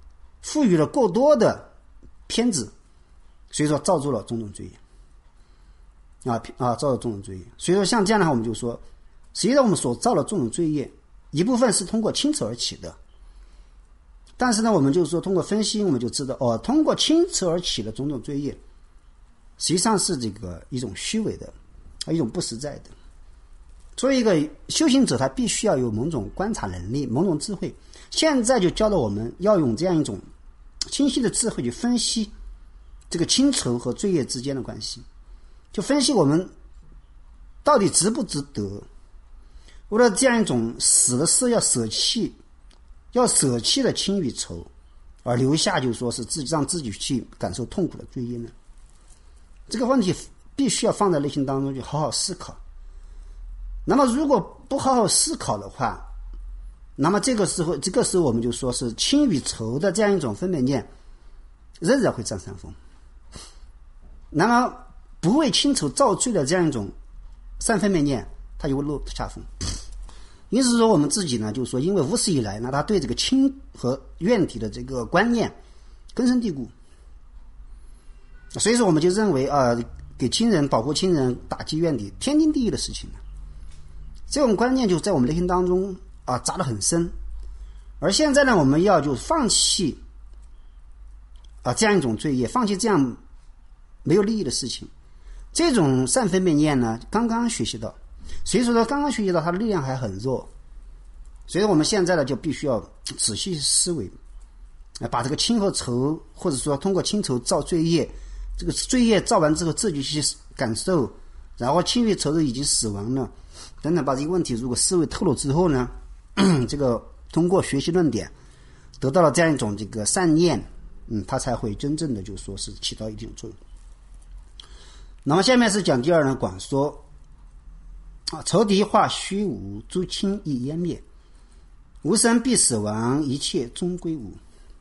赋予了过多的偏执，所以说造作了种种罪业造作种种罪业。所以说像这样的话，我们就说实际上我们所造的种种罪业一部分是通过亲仇而起的，但是呢我们就是说通过分析我们就知道通过亲仇而起的种种罪业实际上是这个一种虚伪的一种不实在的。作为一个修行者，他必须要有某种观察能力，某种智慧。现在就教导我们要用这样一种清晰的智慧去分析这个亲仇和罪业之间的关系，就分析我们到底值不值得为了这样一种死的事要舍弃的亲与仇，而留下就是说是让自己去感受痛苦的罪业呢？这个问题必须要放在内心当中去好好思考。那么如果不好好思考的话，那么这个时候我们就说是亲与仇的这样一种分别念仍然会占上风，那么不为亲仇造罪的这样一种善分别念它就会落下风。因此说我们自己呢，就是说因为无始以来呢，他对这个亲和怨敌的这个观念根深蒂固，所以说我们就认为给亲人保护亲人打击怨敌天经地义的事情了。这种观念就在我们内心当中扎得很深。而现在呢，我们要就放弃这样一种罪业，放弃这样没有利益的事情。这种善分别念呢刚刚学习到，所以说刚刚学习到它的力量还很弱，所以我们现在呢就必须要仔细思维，把这个亲和仇，或者说通过亲仇造罪业，这个罪业造完之后自己去感受，然后亲与仇的已经死亡了等等，把这个问题如果思维透露之后呢，这个通过学习论点得到了这样一种这个善念，它才会真正的就说是起到一定作用。那么下面是讲第二呢，广说仇敌化虚无，诸亲亦湮灭，无生必死亡，一切终归无。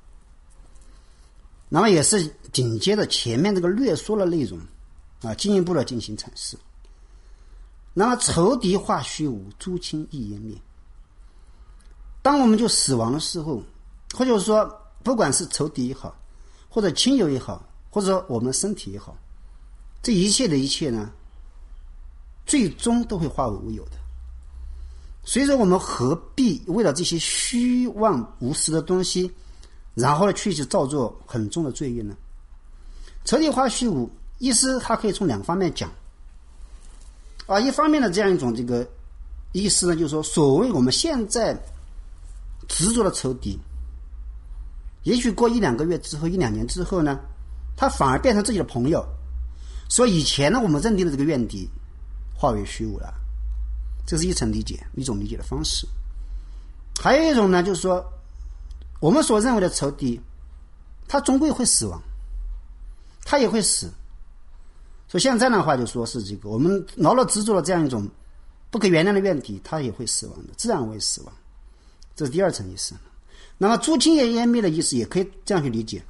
那么也是紧接着前面这个略说的内容进一步的进行阐释。那么仇敌化虚无，诸亲亦湮灭。当我们就死亡的时候，或者说不管是仇敌也好，或者亲友也好，或者说我们的身体也好，这一切的一切呢，最终都会化为乌有的。所以说我们何必为了这些虚妄无实的东西，然后去造作很重的罪业呢？仇敌化虚无意思它可以从两方面讲一方面的这样一种这个意思呢，就是说所谓我们现在执着的仇敌，也许过1-2个月之后1-2年之后呢，他反而变成自己的朋友，所以以前呢我们认定的这个怨敌化为虚无了。这是一种理解的方式。还有一种呢，就是说我们所认为的仇敌他终归会死亡，他也会死。所以现在的话就说是这个我们牢牢执着了这样一种不可原谅的怨敌，他也会死亡的，自然会死亡。这是第二层意思。那么诸亲也湮灭的意思也可以这样去理解。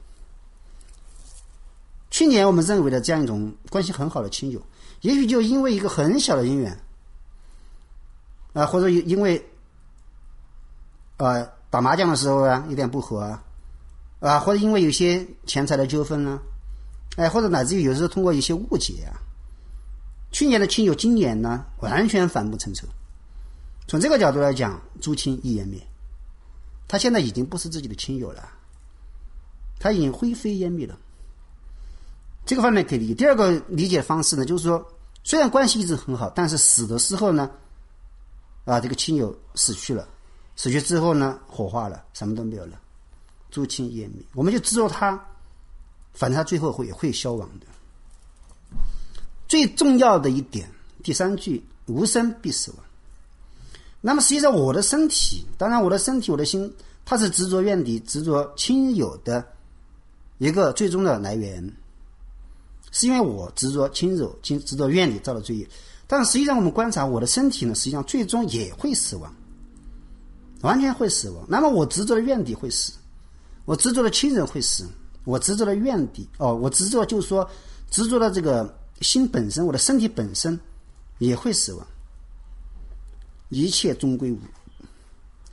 去年我们认为的这样一种关系很好的亲友，也许就因为一个很小的因缘或者因为打麻将的时候有点不和或者因为有些钱财的纠纷或者乃至于有时候通过一些误解去年的亲友今年呢完全反目成仇。从这个角度来讲，诸亲亦湮灭，他现在已经不是自己的亲友了，他已经灰飞烟灭了。这个方面可以理解。第二个理解方式呢，就是说虽然关系一直很好，但是死的时候呢这个亲友死去了，死去之后呢火化了，什么都没有了，诸亲湮灭。我们就知道他反正他最后也会消亡的。最重要的一点，第三句，无生必死亡。那么实际上我的身体，当然我的身体我的心，它是执着怨敌执着亲友的一个最终的来源，是因为我执着亲友执着怨敌造的罪业。但实际上我们观察我的身体呢，实际上最终也会死亡，完全会死亡。那么我执着的怨敌会死，我执着的亲人会死，我执着的怨敌我执着就是说执着的这个心本身，我的身体本身也会死亡，一切终归无。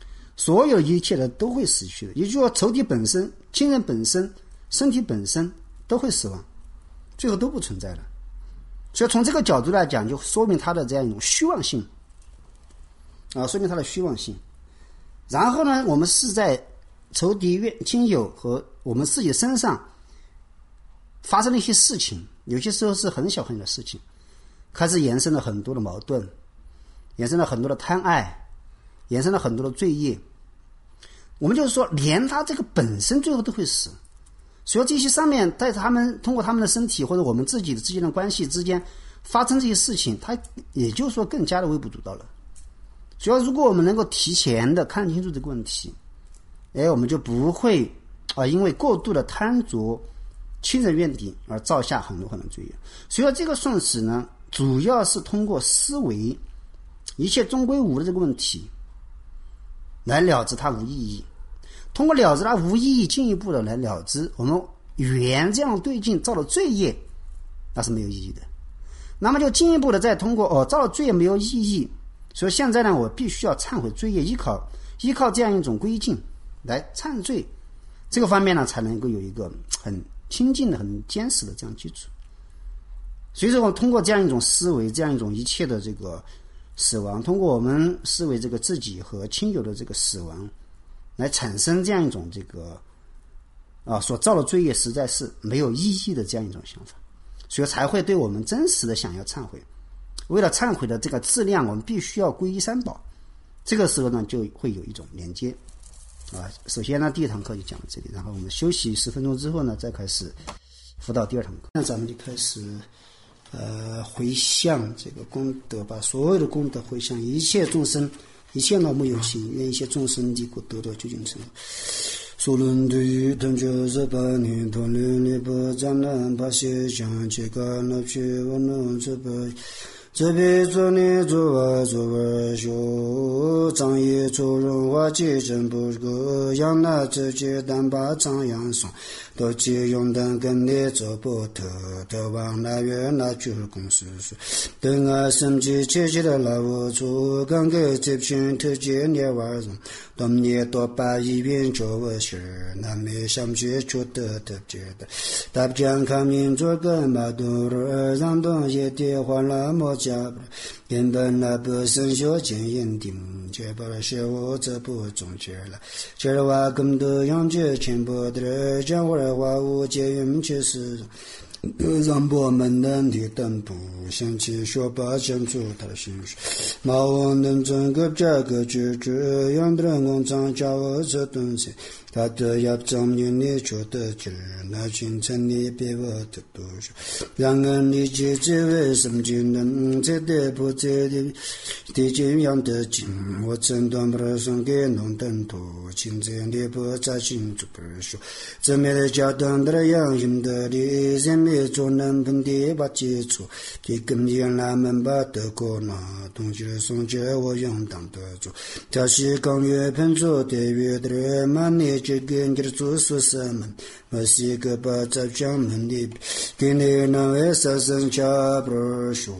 所有一切的都会死去的。也就是说，仇敌本身、亲人本身、身体本身都会死亡，最后都不存在了。所以从这个角度来讲，就说明它的这样一种虚妄性啊，说明它的虚妄性。然后呢，我们是在仇敌、亲友和我们自己身上发生了一些事情，有些时候是很小很小的事情，开始延伸了很多的矛盾，延伸了很多的贪爱，延伸了很多的罪业。我们就是说，连他这个本身最后都会死。所以这些上面在他们通过他们的身体或者我们自己之间的关系之间发生这些事情，他也就是说更加的微不足道了。所以如果我们能够提前的看清楚这个问题，我们就不会因为过度的贪着亲人怨敌而造下很多很多罪业。所以这个顺死呢，主要是通过思维一切终归无的这个问题来了知它无意义，通过了知它无意义，进一步的来了知我们原这样对境造的罪业，那是没有意义的。那么就进一步的再通过造的罪业没有意义，所以现在呢，我必须要忏悔罪业，依靠这样一种归境来忏罪，这个方面呢，才能够有一个很亲近的、很坚实的这样基础。所以说，我通过这样一种思维，这样一种一切的这个死亡，通过我们思维这个自己和亲友的这个死亡，来产生这样一种这个所造的罪业实在是没有意义的这样一种想法，所以才会对我们真实的想要忏悔。为了忏悔的这个质量，我们必须要皈依三宝。这个时候呢，就会有一种连接首先呢，第一堂课就讲到这里，然后我们休息10分钟之后呢，再开始辅导第二堂课。那咱们就开始回向这个功德，把所有的功德回向一切众生，一切老母有情，愿一切众生离苦得到究竟成佛。所论对于等觉十八年多年里不占难把些讲这个那去我能这个这辈做你做我做我修张业做人话结真不个养那这些单把张扬上都借用等跟你做不得的往那远那就是公司说等我生气切切的老我做刚给这群特接你玩人当你多把一边做我事那没想去就得觉得大不讲看民族跟马多尔让东西的话那么加根本那不生效经验定确保了是我这不中确了这的话更多养觉全部的讲话的话我节约确实让我们能力等不想起说把讲出他的心事马王能整个这个句这样的人工厂叫我这东西他的要证明你说的是那群成你别我的多说让人理解这为什么就能这的不这的这样的经我诊断不了送给农等多亲这样的不在清楚不说这面的家当的样型的的人们做能分的把接触给根源他们把德国那东西送给我用当的做他是刚月喷出的月的人们你这跟着做说什么我是个把这讲门的给你那位生生家不说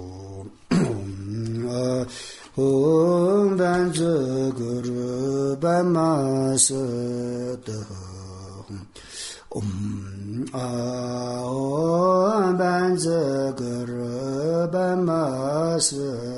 om banza guru bama sada om banza guru bama sada